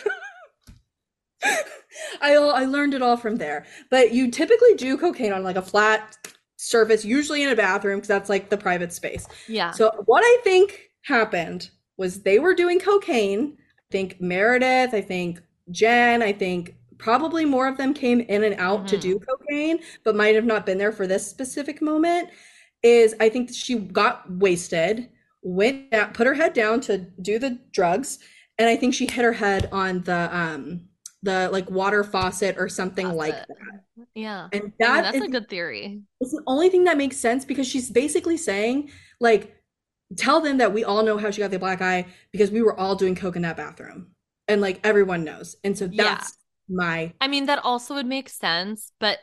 I I learned it all from there. But you typically do cocaine on like a flat surface, usually in a bathroom, because that's like the private space. Yeah. So what I think happened was they were doing cocaine. I think Meredith, I think Jen, I think probably more of them came in and out to do Hmm. cocaine, but might have not been there for this specific moment. Is I think she got wasted, went down, put her head down to do the drugs, and I think she hit her head on the um the like water faucet or something like Faucet. that. Yeah. And I mean, that that's is a good theory. it's the only thing that makes sense because she's basically saying like tell them that we all know how she got the black eye because we were all doing coke in that bathroom. And like everyone knows. And so Yeah. that's my I mean, that also would make sense, but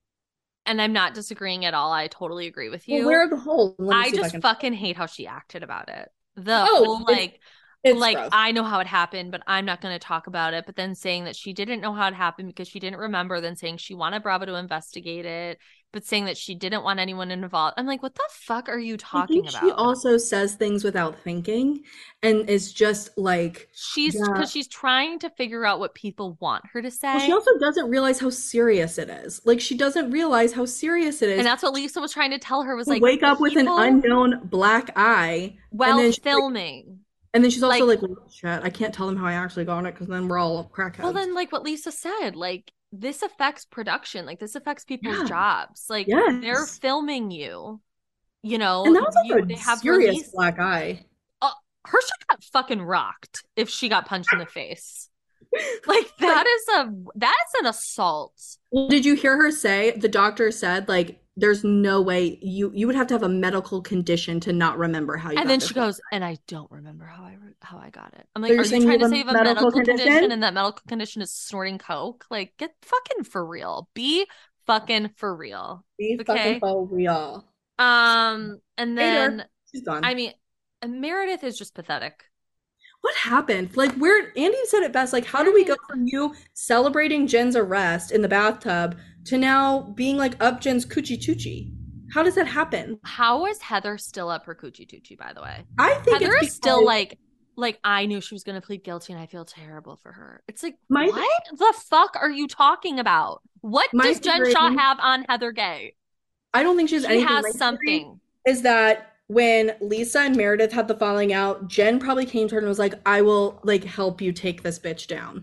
and I'm not disagreeing at all. I totally agree with well, where you. are the holes? Let me I see if I just can. fucking hate how she acted about it. The Oh, whole it's like it's like gross. I know how it happened, but I'm not going to talk about it. But then saying that she didn't know how it happened because she didn't remember, then saying she wanted Bravo to investigate it, but saying that she didn't want anyone involved. I'm like, what the fuck are you I talking think she about? also says things without thinking and is just like, She's yeah. because she's trying to figure out what people want her to Well, she say. also doesn't realize how serious it is. Like, she doesn't realize how serious it And is that's what Lisa was trying to tell her was to like, wake up with an people unknown black eye. And while then she's like, filming, and then she's also like, like, well, shit, I can't tell them how I actually got it because then we're all well, crackheads. then, like what Lisa said, like, this affects production, like, this affects people's Yeah. jobs. Like, they're Yes. filming you, you know, And that was you like they a have serious release. black eye. Uh, her shit got fucking rocked if she got punched in the face. Like, Like, that is a that's an assault. well, did you hear her say the doctor said like there's no way you you would have to have a medical condition to not remember how you And got then this she black goes, eye. and I don't remember how I how I got it. I'm So like, you're are you saying you trying to have a save a medical medical condition condition? and that medical condition is snorting coke? Like, get fucking for real. Be fucking for real. Be fucking Okay? for real. Um, and Hater. then She's gone. I mean, Meredith is just pathetic. What happened? Like where Andy said it best, like how do we go Where from you celebrating Jen's arrest in the bathtub to now being like up Jen's coochie choochie? How does that happen? how is Heather still up her coochie tucci, by the way? I think Heather it's is still because like like I knew she was gonna plead guilty and I feel terrible for her. It's like, my what the fuck are you talking about? What my does Jen Shaw theory, have on Heather Gay? I don't think she has She anything. has My theory something. is that when Lisa and Meredith had the falling out, Jen probably came to her and was like, I will like help you take this bitch down.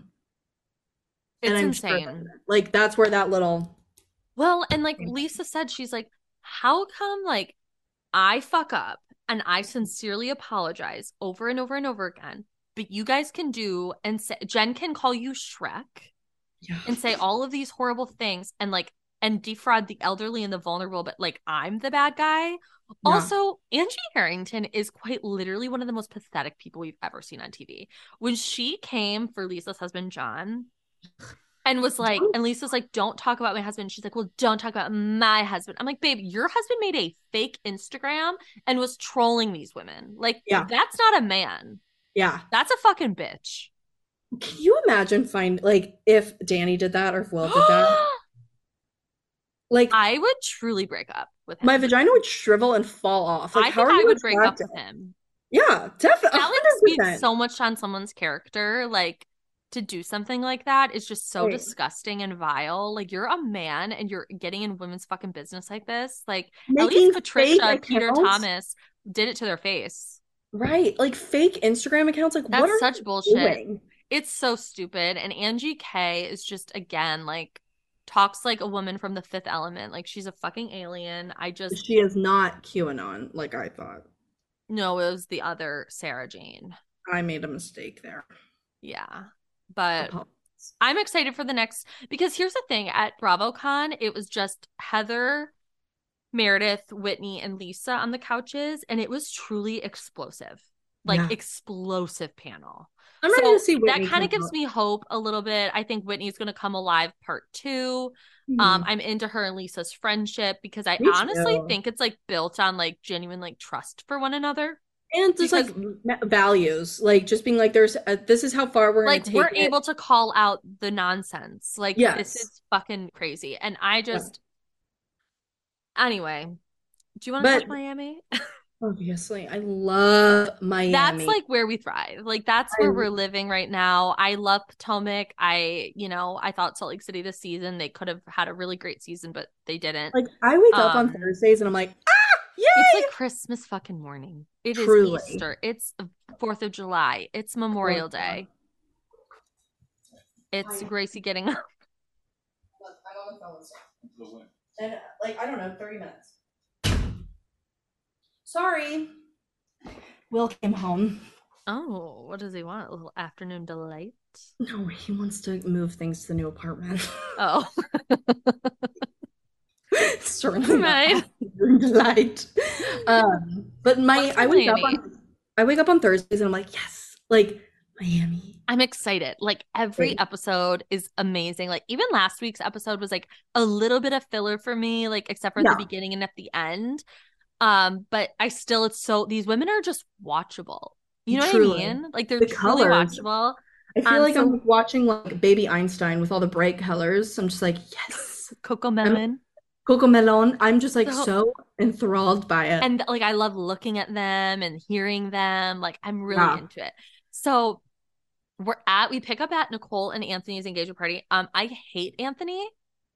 And It's I'm sure insane. like that's where that little Well, and like Lisa said, she's like, how come like I fuck up and I sincerely apologize over and over and over again, but you guys can do and say Jen can call you Shrek yeah. and say all of these horrible things and like and defraud the elderly and the vulnerable, but like I'm the bad guy. Yeah. Also, Angie Harrington is quite literally one of the most pathetic people we've ever seen on T V. When she came for Lisa's husband, John, and was like, and Lisa's like, don't talk about my husband. She's like, well, don't talk about my husband. I'm like, babe, your husband made a fake Instagram and was trolling these women. Like, Yeah. that's not a man. Yeah. That's a fucking bitch. Can you imagine find like if Danny did that or if Will did that? Like I would truly break up with my him. vagina would shrivel and fall off. Like I how think are I you would break up attracted? with him. Yeah, definitely, That like speaks one hundred percent. so much on someone's character. Like, to do something like that is just so Right. disgusting and vile. Like, you're a man and you're getting in women's fucking business like this. Like, at least Making fake Patricia, Peter accounts. Thomas did it to their face. Right. Like fake Instagram accounts. Like what That's are such you bullshit. doing? It's so stupid. And Angie K is just, again, like, talks like a woman from the Fifth Element. Like, she's a fucking alien. I just, She is not QAnon like I thought. no, it was the other Sarah Jane. I made a mistake there. Yeah. But Apologies. I'm excited for the next, because here's the thing, at BravoCon, it was just Heather, Meredith, Whitney, and Lisa on the couches, and it was truly explosive. Like, Yeah. explosive panel. I'm ready So to see that Whitney kind come of gives out. me hope a little bit. I think Whitney's going to come alive part two. Um, Mhm. I'm into her and Lisa's friendship because I Me honestly too. think it's like built on like genuine like trust for one another. And just like Because ma- values, like just being like, there's a, this is how far we're gonna like take we're it. able to call out the nonsense. Like, this Yes. is fucking crazy. And I Yeah. just anyway, do you want to But talk Miami? obviously, I love That's Miami. like where we thrive. Like, that's I where we're living right now. I love Potomac. I, you know, I thought Salt Lake City this season, they could have had a really great season, but they didn't. like I wake up on Um, Thursdays and I'm like, ah, it's yay! like Christmas fucking morning. It is Truly. Easter. It's fourth of July. It's Oh, Memorial God. Day. It's I, Gracie getting up. I'm on the phone with someone. And like I don't know, thirty minutes. Sorry. Will came home. Oh, what does he want? A little afternoon delight? No, he wants to move things to the new apartment. Oh, It's certainly not right. afternoon delight. Um, but my What's I in wake up Miami? on I wake up on Thursdays and I'm like, yes, like Miami. I'm excited. Like every Great. episode is amazing. Like even last week's episode was like a little bit of filler for me, like except for at the Yeah, beginning and at the end. Um, but I still, it's so these women are just watchable. You know what I truly. mean? Like they're The truly colors. watchable. I feel Um, like so I'm watching like Baby Einstein with all the bright colors. I'm just like, yes. Coco I'm Melon. Coco Melon. I'm just like So so enthralled by it. and like I love looking at them and hearing them. Like I'm really Yeah. into it. So we're at we pick up at Nicole and Anthony's engagement party. Um, I hate Anthony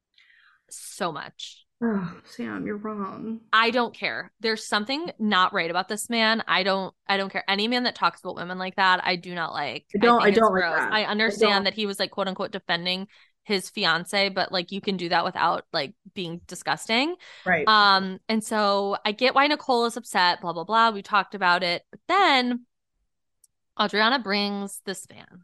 so much. Oh, Sam, you're wrong. I don't care. There's something not right about this man. I don't I don't care. Any man that talks about women like that, I do not like. I I don't I think it's don't like gross. that. I I understand don't. that he was like quote unquote defending his fiance, but like you can do that without like being disgusting. Right. Um, and so I get why Nicole is upset, blah blah blah. We talked about it. But then Adriana brings this man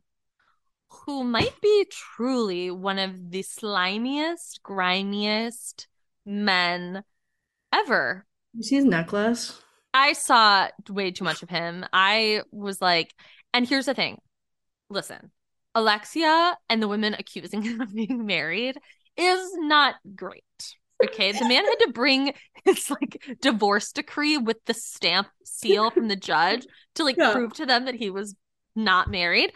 who might be truly one of the slimiest, grimiest men ever. You see his necklace? I saw way too much of him. I was like, and here's the thing. Listen, Alexia and the women accusing him of being married is not great. Okay. The man had to bring his like divorce decree with the stamp seal from the judge to like Yeah. prove to them that he was not married.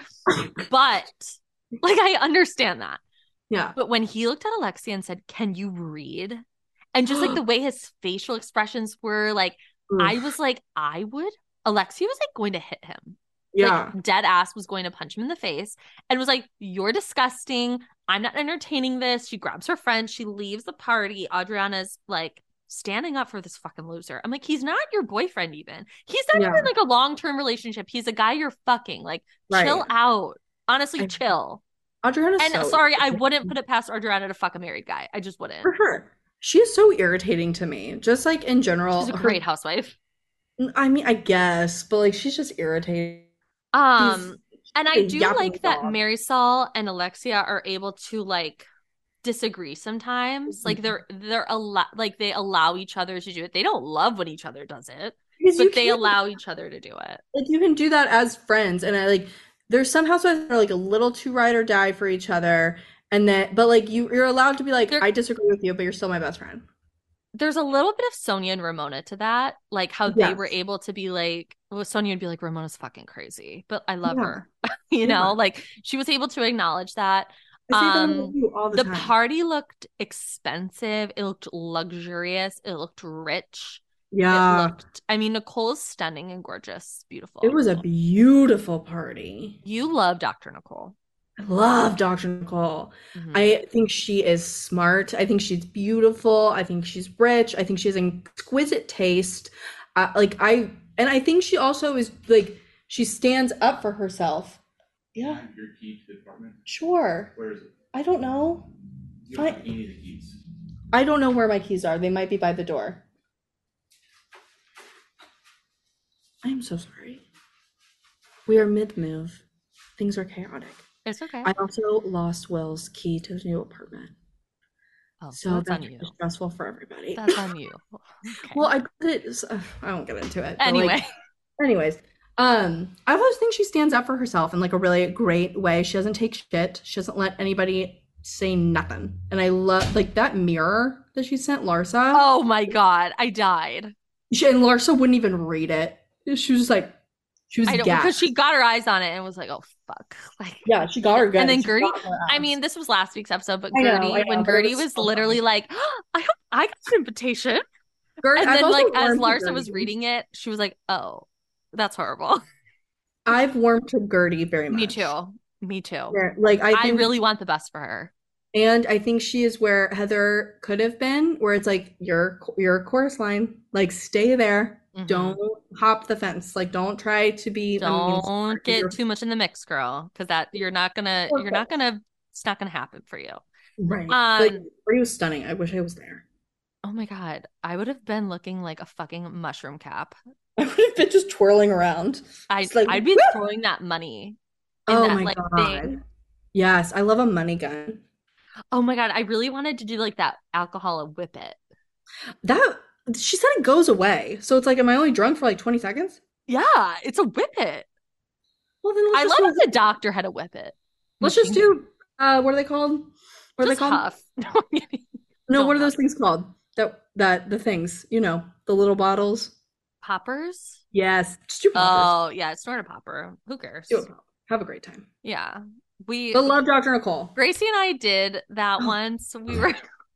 But like, I understand that. Yeah. But when he looked at Alexia and said, "Can you read?" And just like the way his facial expressions were, like, I Oof. was like, I would. Alexia was like going to hit him. Yeah. Like, dead ass was going to punch him in the face and was like, "You're disgusting. I'm not entertaining this." She grabs her friend. She leaves the party. Adriana's like standing up for this fucking loser. I'm like, he's not your boyfriend, even. He's not Yeah. even like a long term relationship. He's a guy you're fucking. Like, chill Right. out. Honestly, I, chill. Adriana's And so sorry, I wouldn't irritating. put it past Adriana to fuck a married guy. I just wouldn't. For sure. She is so irritating to me. Just like in general, She's a her great housewife. I mean, I guess, but like she's just irritating. She's, Um, she's and I a do yapping like that dog. Marisol and Alexia are able to like disagree sometimes. Like they're they're a lot like they allow each other to do it. They don't love when each other does it, Because you but they can't allow each other to do it. like you can do that as friends, and I like there's some housewives that are like a little too ride or die for each other, and then but like you you're allowed to be like, There I disagree with you, but you're still my best friend. there's a little bit of Sonia and Ramona to that, like how they were Yes. able to be like, well, Sonia would be like, Ramona's fucking crazy, but I love Yeah. her. You Yeah. know, like she was able to acknowledge that. I say that about Um, you all the the time. party looked expensive. It looked luxurious. It looked rich. It Yeah. looked, I mean, Nicole's stunning and gorgeous, It beautiful. was a beautiful party. You love doctor Nicole. I love doctor Nicole. Mhm. I think she is smart. I think she's beautiful. I think she's rich. I think she has exquisite taste. Uh, like I, and I think she also is like she stands up for herself. Yeah, Have your key to the apartment? sure. Where is it? I don't know. You don't Fine. you need the keys. I don't know where my keys are. They might be by the door. I am so sorry. We are mid-move. Things are chaotic. It's okay. I also lost Will's key to his new apartment. Oh, So that's on that's you. stressful for everybody. That's on you. Okay. Well, I put it, uh, I won't get into it. But Anyway, like, anyways, um, I always think she stands up for herself in like a really great way. She doesn't take shit. She doesn't let anybody say nothing. And I love like that mirror that she sent Larsa. oh my God, I died. She, and Larsa wouldn't even read it. She was just like, she was I don't because gassed. she got her eyes on it and was like, "Oh fuck!" Like, Yeah, she got her good. and then She Gertie. got her I ass. mean, this was last week's episode, but I know, Gertie, I know, when but it Gertie was was so literally funny. like, oh, "I hope I got an invitation," Gert, and I've then also like as warmed to Larsa was Gertie. reading it, she was like, "Oh, that's horrible." I've warmed to Gertie very Me much. too. Me too. Yeah, like I I think really want the best for her. And I think she is where Heather could have been, where it's like your your chorus line, like stay there, Mhm. don't hop the fence, like don't try to be the main star, Don't 'cause you're get too much in the mix, girl, because that you're not gonna, you're not perfect. gonna, it's not gonna happen for you. Right. Like Um. Brie was stunning. I wish I was there. Oh my God, I would have been looking like a fucking mushroom cap. I would have been just twirling around. I'd It's like, I'd be whoop! throwing that money in Oh that my like thing. God. Yes, I love a money gun. Oh my God, I really wanted to do like that alcohol and whip it. That she said it goes away. So it's like, am I only drunk for like twenty seconds? Yeah, it's a whip it. Well, then let's I just love do if the doctor had a whip it let's just machine. do uh what are they called? What are they Just called? huff. No, I'm kidding. No, Don't what are huff. those things called? That that the things, you know, the little bottles. Poppers? Yes, just do poppers. Oh, yeah, snort a popper. Who cares? Do a pop. Have a great time. Yeah. We But love doctor Nicole. Gracie and I did that Oh, once. We were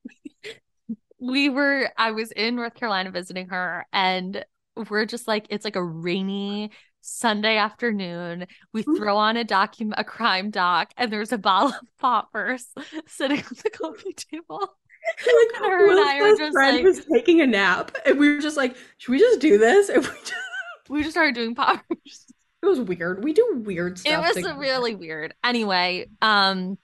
we were I was in North Carolina visiting her, and we're just like, it's like a rainy Sunday afternoon. We throw on a document a crime doc, and there's a bottle of poppers sitting on the coffee table. like And her and Will's I are best just friend like, was taking a nap, and we were just like, should we just do this? And we just, we just started doing poppers. it was weird. We do weird It stuff was together. really weird. Anyway, um,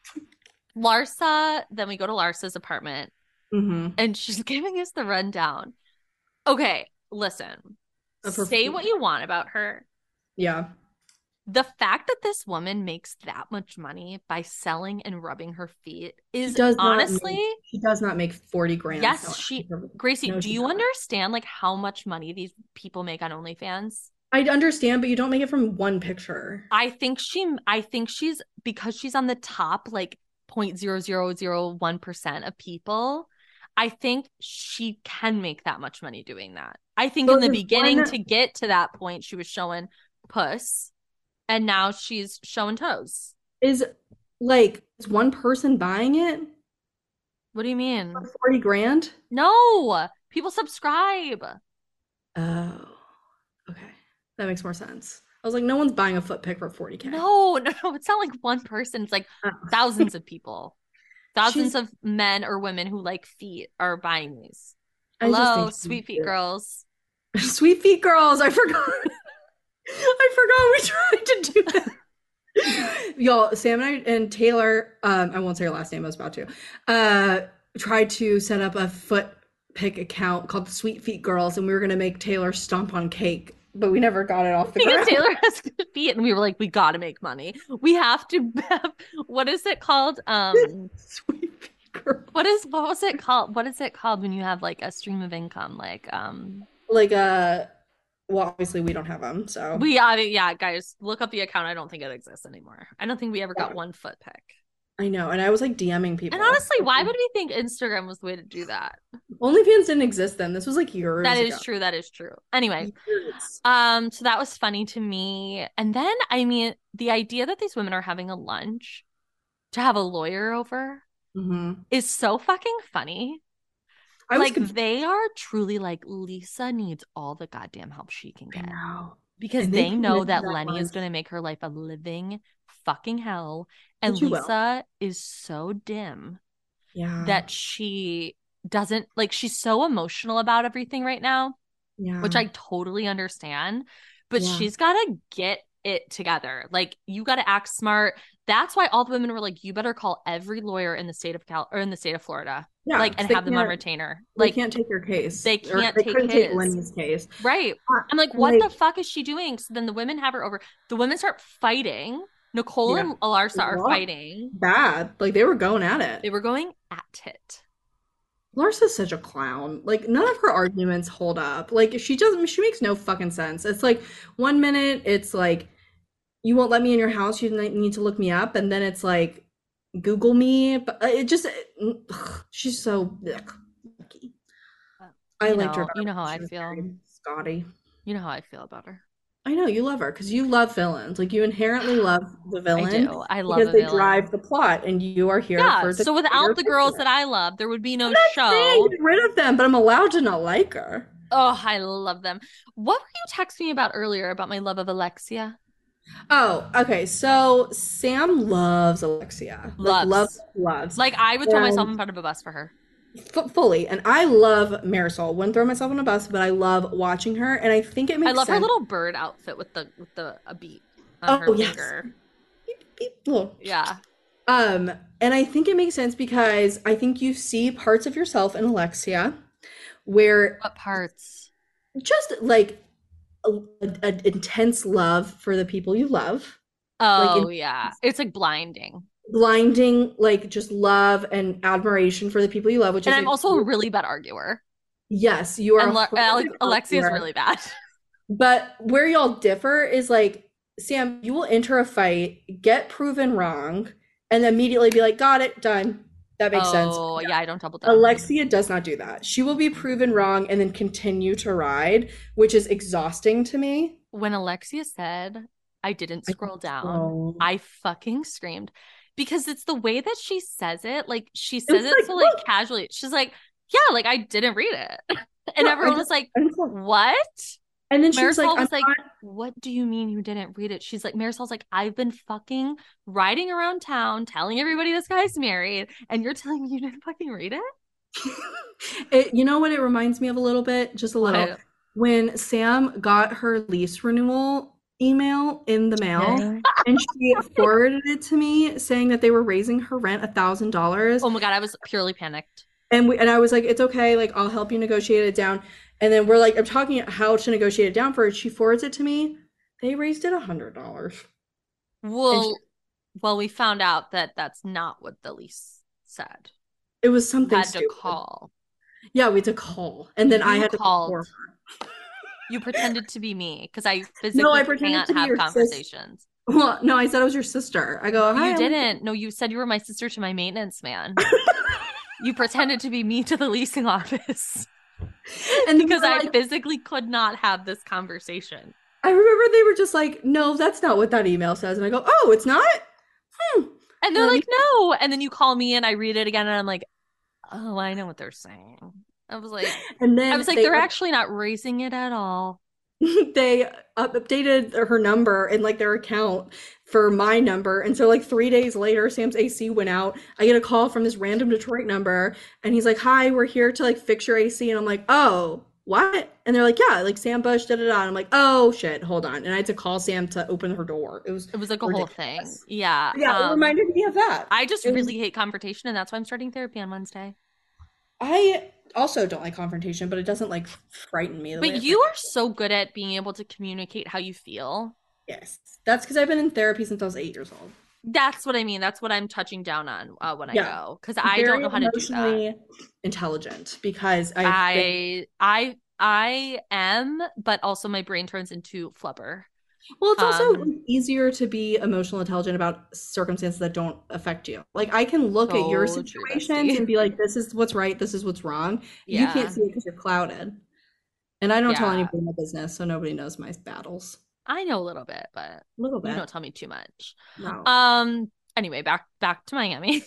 Larsa, then we go to Larsa's apartment, Mm-hmm. and she's giving us the rundown. Okay, listen. Of her Say feet. what you want about her. Yeah. The fact that this woman makes that much money by selling and rubbing her feet She is does not honestly, make, she does not make forty grand. yes, selling she, her- Gracie, No, do she you doesn't. understand like how much money these people make on OnlyFans? I understand, but you don't make it from one picture. I think she, I think she's, because she's on the top like zero point zero zero zero one percent of people, I think she can make that much money doing that. I think So in the there's beginning one- to get to that point, she was showing puss, and now she's showing toes. Is like, is one person buying it What do you mean? for forty grand? No, people subscribe. Oh, okay. That makes more sense. I was like, no one's buying a foot pick for forty K. No, no, no. It's not like one person. It's like Oh. thousands of people. Thousands She's- of men or women who like feet are buying these. I just Hello, think she's sweet feet cute. girls. Sweet feet girls. I forgot. I forgot we tried to do that. Y'all, Sam and I and Taylor, um, I won't say her last name, I was about to, uh, tried to set up a foot pick account called Sweet Feet Girls, and we were gonna make Taylor stomp on cake, but we never got it off the Because ground. Taylor has good feet, and we were like, we gotta make money. We have to have, what is it called? Um, Sweet Feet Girls. what is what was it called? What is it called when you have like a stream of income? Like, um, Like, uh, well, obviously we don't have them, so we uh, yeah, guys, look up the account. I don't think it exists anymore. I don't think we ever got Yeah. one foot pick. I know. And I was like DMing people. And honestly, why would we think Instagram was the way to do that? OnlyFans didn't exist then? This was like years That is ago. true. That is true. Anyway, Years. um, so that was funny to me. And then, I mean, the idea that these women are having a lunch to have a lawyer over Mhm. is so fucking funny. I was Like, confused. they are truly like, Lisa needs all the goddamn help she can I get know. because And they they know committed that that Lenny is lunch. going to make her life a living fucking hell. And Which you will. Lisa is so dim Yeah. that she doesn't like, she's so emotional about everything right now, yeah. which I totally understand, but Yeah. she's got to get it together. Like, you got to act smart. That's why all the women were like, you better call every lawyer in the state of Cal or in the state of Florida, yeah, like, and they have them on can't- retainer. They Like, can't take your case. they Or can't they take couldn't take his. Lenny's case. right. Uh, I'm like, what like- the fuck is she doing? So then the women have her over. The women start fighting. Nicole Yeah. and Alarsa are Yeah. fighting. Bad. Like they were going at it. They were going at it. Larsa's such a clown. Like none of her arguments hold up. Like she doesn't she makes no fucking sense. It's like one minute it's like you won't let me in your house, you need to look me up, and then it's like Google me. But it just ugh, she's so ugh. I You liked her. know- you know how I She was feel. very Scotty. You know how I feel about her. I know you love her because you love villains. Like you inherently love the villain. I do. I love because a they villain. drive the plot, and you are here Yeah. for the So without bigger the girls picture. that I love, there would be no I'm not saying show. get rid of them, but I'm allowed to not like her. Oh, I love them. What were you texting me about earlier about my love of Alexia? Oh, okay. So Sam loves Alexia. Like, Loves. loves, loves. Like, I would throw And- myself in front of a bus for her. F- fully. And I love Marisol. Wouldn't throw myself on a bus, but I love watching her. And I think it makes I love her sense. little bird outfit with the with the a beat on Oh, her yes. finger. Beep, beep, little- Yeah. Um, and I think it makes sense because I think you see parts of yourself in Alexia where What parts? just like a, a- intense love for the people you love, like Oh in yeah. It's like blinding. blinding, like just love and admiration for the people you love, which And is I'm like, also a really bad arguer. yes, you are And a Le- Ale- horrific Alexia is arguer. really bad. But where y'all differ is like, Sam, you will enter a fight, get proven wrong, and immediately be like, got it, done. That makes sense. Oh yeah, I don't double down. Alexia does not do that. She will be proven wrong and then continue to ride, which is exhausting to me. When Alexia said I didn't I scroll down, know. I fucking screamed because it's the way that she says it. Like she It was says it like, so like look, casually. She's like, yeah, like I didn't read it. And no, I everyone just, was like, I just- what? and then she was like, Marisol I'm was like, not. what do you mean you didn't read it? She's like, Marisol's like, I've been fucking riding around town telling everybody this guy's married, and you're telling me you didn't fucking read it? It, you know what it reminds me of a little bit, just a little, What? when Sam got her lease renewal email in the mail and she forwarded it to me saying that they were raising her rent a thousand dollars. Oh my God, I was purely panicked. And we and I was like, it's okay, like I'll help you negotiate it down. And then we're like, I'm talking how to negotiate it down for her. She forwards it to me. They raised it a hundred dollars. And she, Well, well, we found out that that's not what the lease said. it was You something had to stupid. call. Yeah, we had to call. And then I You had to call called. her. You pretended to be me because I No, physically I pretended can't to be have your sis. conversations. Well, no, I said it was your sister. I go, hi. You I'm didn't. No, you said you were my sister to my maintenance man. You pretended to be me to the leasing office and then because we were I like, physically could not have this conversation. I remember they were just like, no, that's not what that email says. And I go, oh, it's not? Hmm. And they're Um, like, no. And then you call me and I read it again and I'm like, oh, I know what they're saying. I was like, and then I was like, they they're up- actually not raising it at all. they up- updated her number in like their account for my number. And so like three days later, Sam's A C went out. I get a call from this random Detroit number and he's like, hi, we're here to like fix your A C. And I'm like, oh, what? And they're like, yeah, like Sam Bush, da da da. And I'm like, oh shit, hold on. And I had to call Sam to open her door. It was It was like a whole thing. ridiculous. Yeah. Yeah, it Um, reminded me of that. I just It was- really hate confrontation and that's why I'm starting therapy on Wednesday. I also don't like confrontation, but it doesn't like frighten me the way But it you are so good at being able to communicate how you feel. Yes, that's because I've been in therapy since I was eight years old. That's what I mean. That's what I'm touching down on uh, when I Yeah. go because I don't Very know how to do that. emotionally intelligent because I've been, I I I am, but also my brain turns into flubber. well, it's also Um, easier to be emotional intelligent about circumstances that don't affect you. Like I can look at your So true, situations bestie. and be like, this is what's right, this is what's wrong. You Yeah. can't see it because you're clouded. And I don't tell Yeah. anybody my business, so nobody knows my battles. I know a little bit, but A little you bit. don't tell me too much. No. Um. Anyway, back back to Miami.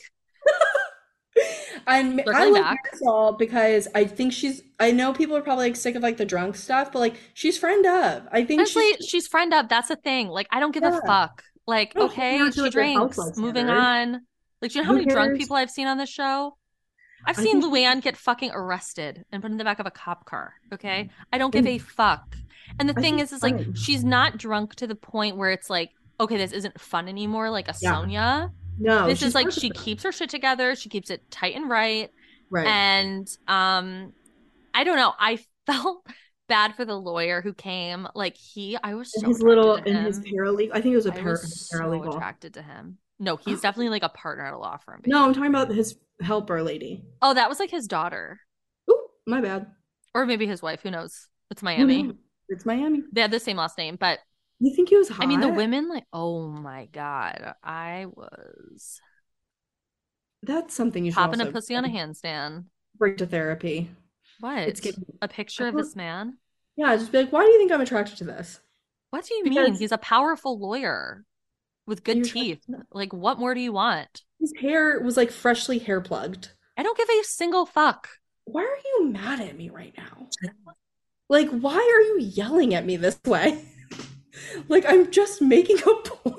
And I Circling love back. Marisol because I think she's, I know people are probably like sick of like the drunk stuff, but like she's friend of. I think Honestly, she's, she's friend up. That's the thing. Like, I don't give yeah. a fuck. Like, No, holding okay, her to she like a drinks. housewife Moving standard. on. Like, do you know how Who many drunk cares? people I've seen on this show? I've I seen think- Luann get fucking arrested and put in the back of a cop car. Okay, I don't give a fuck. And the I thing think is, is like fine. she's not drunk to the point where it's like, okay, this isn't fun anymore. Like a Yeah. Sonia. No, This she's is like perfect she for that. keeps her shit together. She keeps it tight and right. Right. And um, I don't know. I felt bad for the lawyer who came. Like he, I was And so his little attracted in to his him. paralegal. I think it was a I par- was so paralegal. attracted to him. No, he's definitely like a partner at a law firm. babe. No, I'm talking about his helper lady. Oh, that was like his daughter, Ooh, my bad. or maybe his wife. Who knows? It's Who Miami. knows? It's Miami. They had the same last name, but You think he was hot? I mean, the women, like, oh my God, I was That's something you should popping also a pussy on a handstand. bring to therapy. What? It's getting, A picture of I this man? yeah, just be like, why do you think I'm attracted to this? What do you Because- mean? He's a powerful lawyer with good You're- teeth. Like, what more do you want? His hair was like freshly hair plugged. I don't give a single fuck. Why are you mad at me right now? Like, why are you yelling at me this way? Like, I'm just making a point.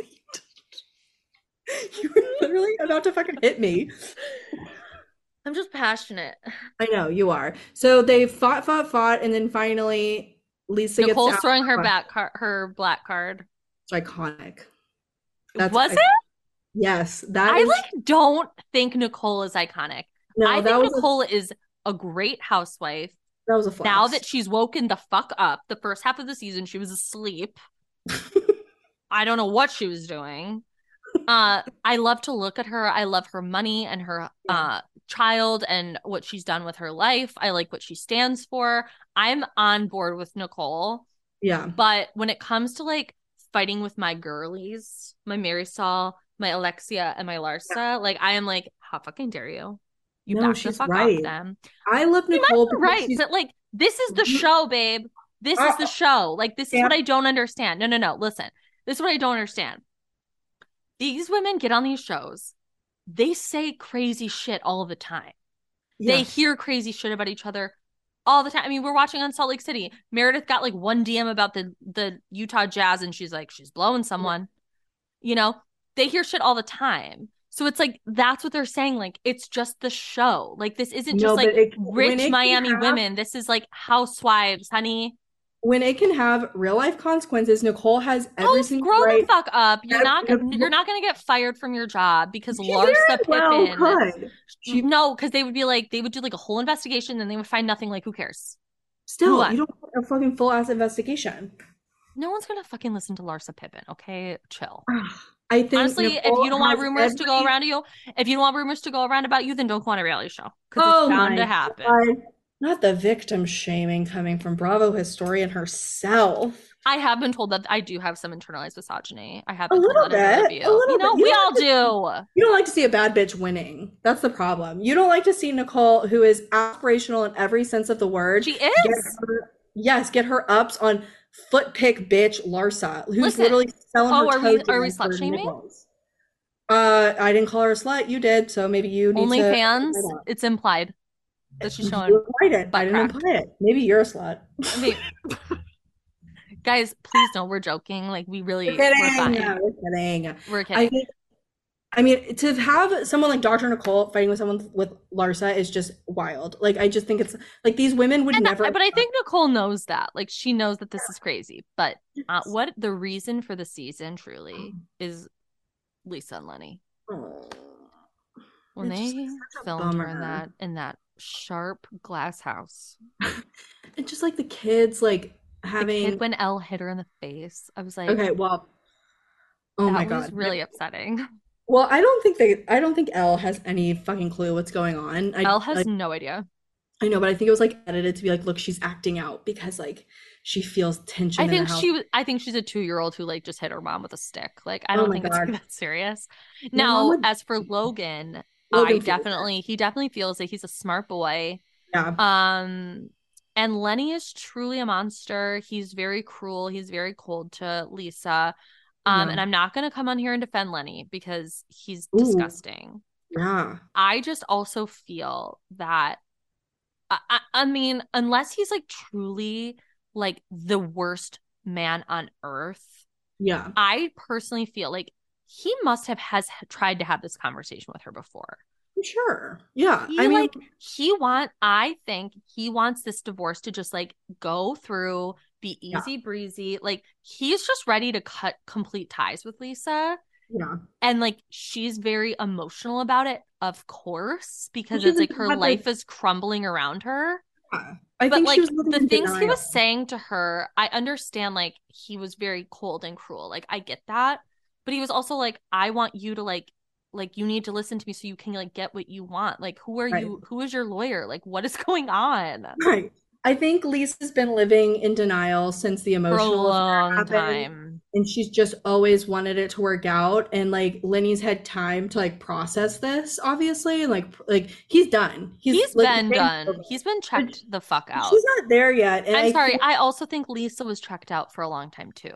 You were literally about to fucking hit me. I'm just passionate. I know you are. So they fought, fought, fought, and then finally Lisa Nicole's gets out. throwing her back car- her black card. It's iconic. That's Was I- it? Yes, that I is like don't think Nicole is iconic. no, I that think was a- Nicole is a great housewife. That was a flex. Now that she's woken the fuck up, the first half of the season, she was asleep. I don't know what she was doing. Uh, I love to look at her. I love her money and her uh child and what she's done with her life. I like what she stands for. I'm on board with Nicole. Yeah. But when it comes to like fighting with my girlies, my Marisol, my Alexia, and my Larsa, yeah. like I am like, how fucking dare you? You no, back she's the fuck right. off them. I love Nicole. You might be right, but like this is the show, babe. This uh, is the show. Like this is yeah. what I don't understand. No, no, no. Listen, this is what I don't understand. These women get on these shows. They say crazy shit all the time. Yeah. They hear crazy shit about each other all the time. I mean, we're watching on Salt Lake City. Meredith got like one D M about the the Utah Jazz, and she's like, she's blowing someone. Yeah. You know, they hear shit all the time. So it's like, that's what they're saying. Like, it's just the show. Like, this isn't just no, like it, rich Miami have, women. This is like housewives, honey. When it can have real life consequences, Nicole has every oh, single grow right. the fuck up. You're not you're not gonna get fired from your job because she Larsa well Pippen. Could. She, no, because they would be like, they would do like a whole investigation and they would find nothing. Like, who cares? Still, who you don't want a fucking full ass investigation. No one's gonna fucking listen to Larsa Pippen. Okay, chill. I think honestly, Nicole if you don't want rumors every... to go around you, if you don't want rumors to go around about you, then don't go on a reality show because oh it's bound to happen. God. Not the victim shaming coming from Bravo historian herself. I have been told that I do have some internalized misogyny. I have a been little told that bit. In a review. You know, you we all to, do. You don't like to see a bad bitch winning. That's the problem. You don't like to see Nicole, who is aspirational in every sense of the word. She is. Get her, yes, get her ups on foot pick bitch Larsa, who's Listen, literally selling oh, her are we, toes are we slut shaming? Nichols. Uh, I didn't call her a slut. You did, so maybe you need Only to. fans. It's implied that she's showing. You implied it. I didn't imply it. Maybe you're a slut. I mean, guys, please don't. We're joking. Like we really. We're kidding. We're, fine. We're kidding. We're kidding. I mean, I mean, to have someone like Doctor Nicole fighting with someone with Larsa is just wild. Like, I just think it's like these women would and never. I, but I think Nicole knows that. Like, she knows that this is crazy. But uh, what the reason for the season truly is Lisa and Lenny. Oh, when they filmed her in that in that sharp glass house, and just like the kids, like having the kid when Elle hit her in the face, I was like, okay, well, oh that my was god, really upsetting. Well, I don't think they, I don't think Elle has any fucking clue what's going on. I, Elle has like, no idea. I know, but I think it was like edited to be like, look, she's acting out because like she feels tension. I think in the she house. was. I think she's a two-year-old who like just hit her mom with a stick. Like I don't oh think God. it's that serious. Now, would... as for Logan, Logan I definitely he definitely feels that he's a smart boy. Yeah. Um, and Lenny is truly a monster. He's very cruel. He's very cold to Lisa. Um, yeah. And I'm not gonna come on here and defend Lenny because he's Ooh. disgusting. Yeah. I just also feel that. I, I, I mean, unless he's like truly like the worst man on earth. Yeah. I personally feel like he must have has tried to have this conversation with her before. Sure. Yeah. He, I mean, like he want I think he wants this divorce to just like go through, be easy yeah. breezy. Like he's just ready to cut complete ties with Lisa. Yeah. And like she's very emotional about it, of course, because it's like her life like... is crumbling around her. Yeah. I but think like she was the things denial. He was saying to her, I understand like he was very cold and cruel. Like I get that. But he was also like, I want you to like like you need to listen to me so you can like get what you want. Like who are right. you? Who is your lawyer? Like what is going on? Right. I think Lisa's been living in denial since the emotional for a long time. And she's just always wanted it to work out. And like Lenny's had time to like process this, obviously. And like like he's done. He's, he's like, been done. Over. He's been checked the fuck out. She's not there yet. And I'm I sorry. think, I also think Lisa was checked out for a long time too.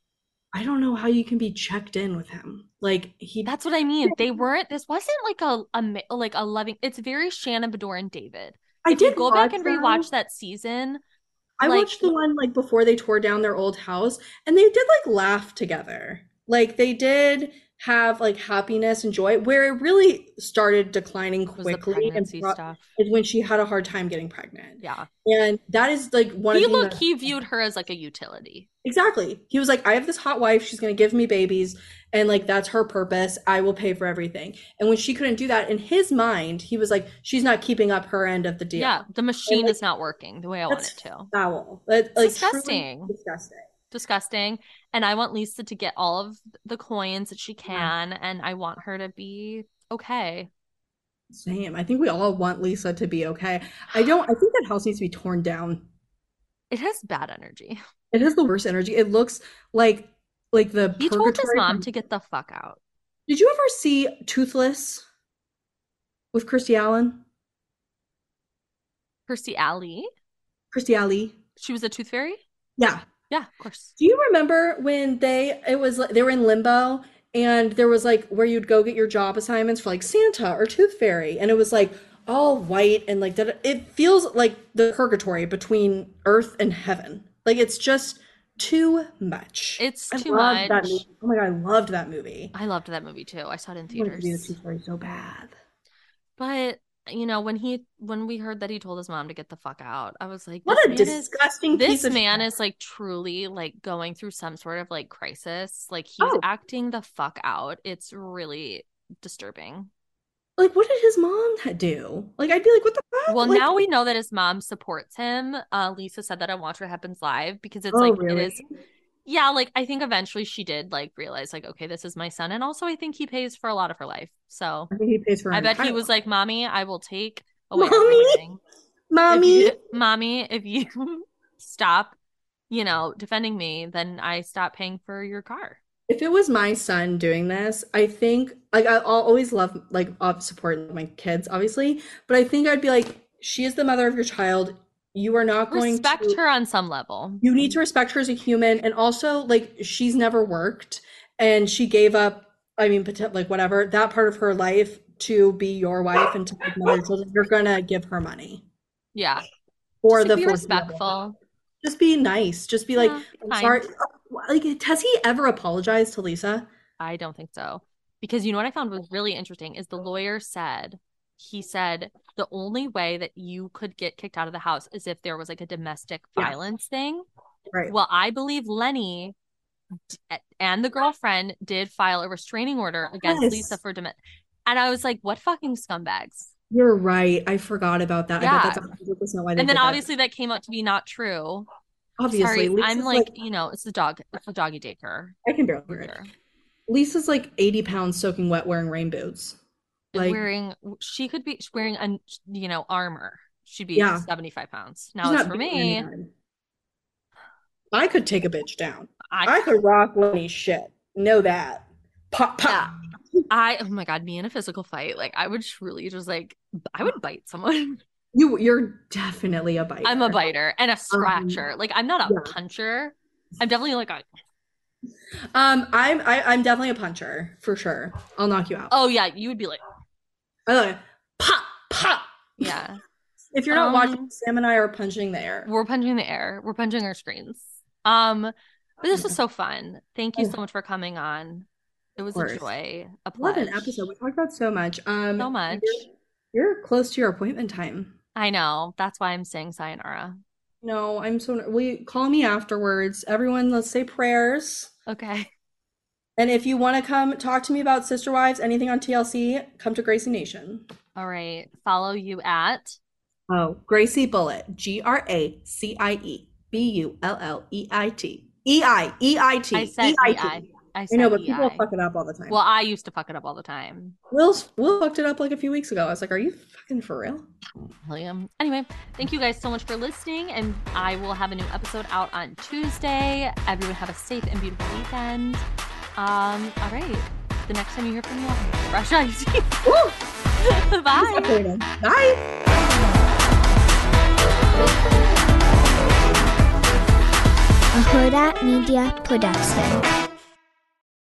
I don't know how you can be checked in with him. Like he That's what I mean. They weren't this wasn't like a, a like a loving it's very Shannon Bedore and David. I if did you go back and them. rewatch that season. I like, watched the one like before they tore down their old house and they did like laugh together. Like they did have like happiness and joy. Where it really started declining Was the quickly and pregnancy brought, stuff. is when she had a hard time getting pregnant. Yeah. And that is like one He of the look he viewed her as like a utility. Exactly. He was like, I have this hot wife. She's going to give me babies. And like, that's her purpose. I will pay for everything. And when she couldn't do that, in his mind, he was like, she's not keeping up her end of the deal. Yeah. The machine like, is not working the way I want That's it to. foul. That, like, truly disgusting. disgusting. Disgusting. And I want Lisa to get all of the coins that she can. And I want her to be okay. Same. I think we all want Lisa to be okay. I don't, I think that house needs to be torn down. It has bad energy. It has the worst energy. It looks like like the He told his purgatory mom from- to get the fuck out. Did you ever see Toothless with Kirstie Allen? Kirstie Alley. Kirstie Alley. She was a tooth fairy? Yeah. Yeah, of course. Do you remember when they it was they were in limbo and there was like where you'd go get your job assignments for like Santa or Tooth Fairy and it was like all white and like that it feels like the purgatory between earth and heaven. Like it's just too much. It's I too loved that much. movie. Oh my god, I loved that movie. I loved that movie too. I saw it in I wanted to be the theaters. Tooth Fairy so bad. But you know, when he when we heard that he told his mom to get the fuck out, I was like, What this a man is disgusting piece this of man shit. is like truly like going through some sort of like crisis. Like he's Oh. acting the fuck out. It's really disturbing. Like what did his mom do? Like I'd be like, what the fuck? Well, Like, now we know that his mom supports him. Uh, Lisa said that on Watch What Happens Live because it's oh like really? it is. Yeah, like I think eventually she did like realize like, okay, this is my son, and also I think he pays for a lot of her life. So I think he pays for her I bet he entire was life. like, "Mommy, I will take away Mommy? everything. If Mommy. you, mommy, if you stop, you know, defending me, then I stop paying for your car." If it was my son doing this, I think like I- I'll always love like I'll support my kids, obviously, but I think I'd be like, she is the mother of your child. You are not going Respect to. her on some level. You need to respect her as a human, and also like she's never worked, and she gave up. I mean, potent- like whatever that part of her life to be your wife and to like, mother your children. You're gonna give her money Yeah, for just the like, be foreseeable. respectful. Just be nice. Just be like, Yeah, I'm fine. sorry. Like, has he ever apologized to Lisa? I don't think so. Because you know what I found was really interesting is the lawyer said, he said the only way that you could get kicked out of the house is if there was like a domestic Yeah. violence thing. Right. Well, I believe Lenny d- and the girlfriend did file a restraining order against Yes. Lisa for domestic. And I was like, what fucking scumbags? You're right. I forgot about that. I Yeah. bet that's one hundred percent why they And then did that. obviously that came out to be not true. Obviously, Sorry, Lisa's I'm like, you know, it's the dog, it's the doggy daycare. I can barely hear it. Here. Lisa's like eighty pounds soaking wet wearing rain boots. And Like, wearing, she could be wearing, a, you know, armor. She'd be Yeah. seventy-five pounds. she's Now, as not for beating me, anyone. I could take a bitch down. I, I could rock Lenny's shit. Know that. Pop, pop. I, oh my God, me in a physical fight, like I would truly just like, I would bite someone. You, you're definitely a biter. I'm a biter and a scratcher. Like I'm not a yeah. puncher. I'm definitely like a, Um, I'm, I, I'm definitely a puncher for sure. I'll knock you out. oh yeah, you would be like, I love it. Pop, pop. yeah, If you're not Um, watching, Sam and I are punching the air. we're punching the air. We're punching our screens. Um, but this was so fun. Thank you so much for coming on. It was a course. joy, a What pledge. an episode. We talked about so much. Um, So much. You're, you're close to your appointment time. I know. That's why I'm saying sayonara. No, I'm so. Will you call me afterwards? Everyone, let's say prayers. Okay. And if you want to come talk to me about Sister Wives, anything on T L C, come to Gracie Nation. All right. Follow you at Oh, Gracie Bullet. G R A C I E B U L L E I T. E I E I T. I said E I. I I said know, but E people I. fuck it up all the time. Well, I used to fuck it up all the time. Will Will fucked it up like a few weeks ago. I was like, "Are you fucking for real?" William. Anyway, thank you guys so much for listening, and I will have a new episode out on Tuesday. Everyone have a safe and beautiful weekend. Um, all right. The next time you hear from me, I'll brush out your teeth. Woo! Bye. Bye. A Huda Media Production.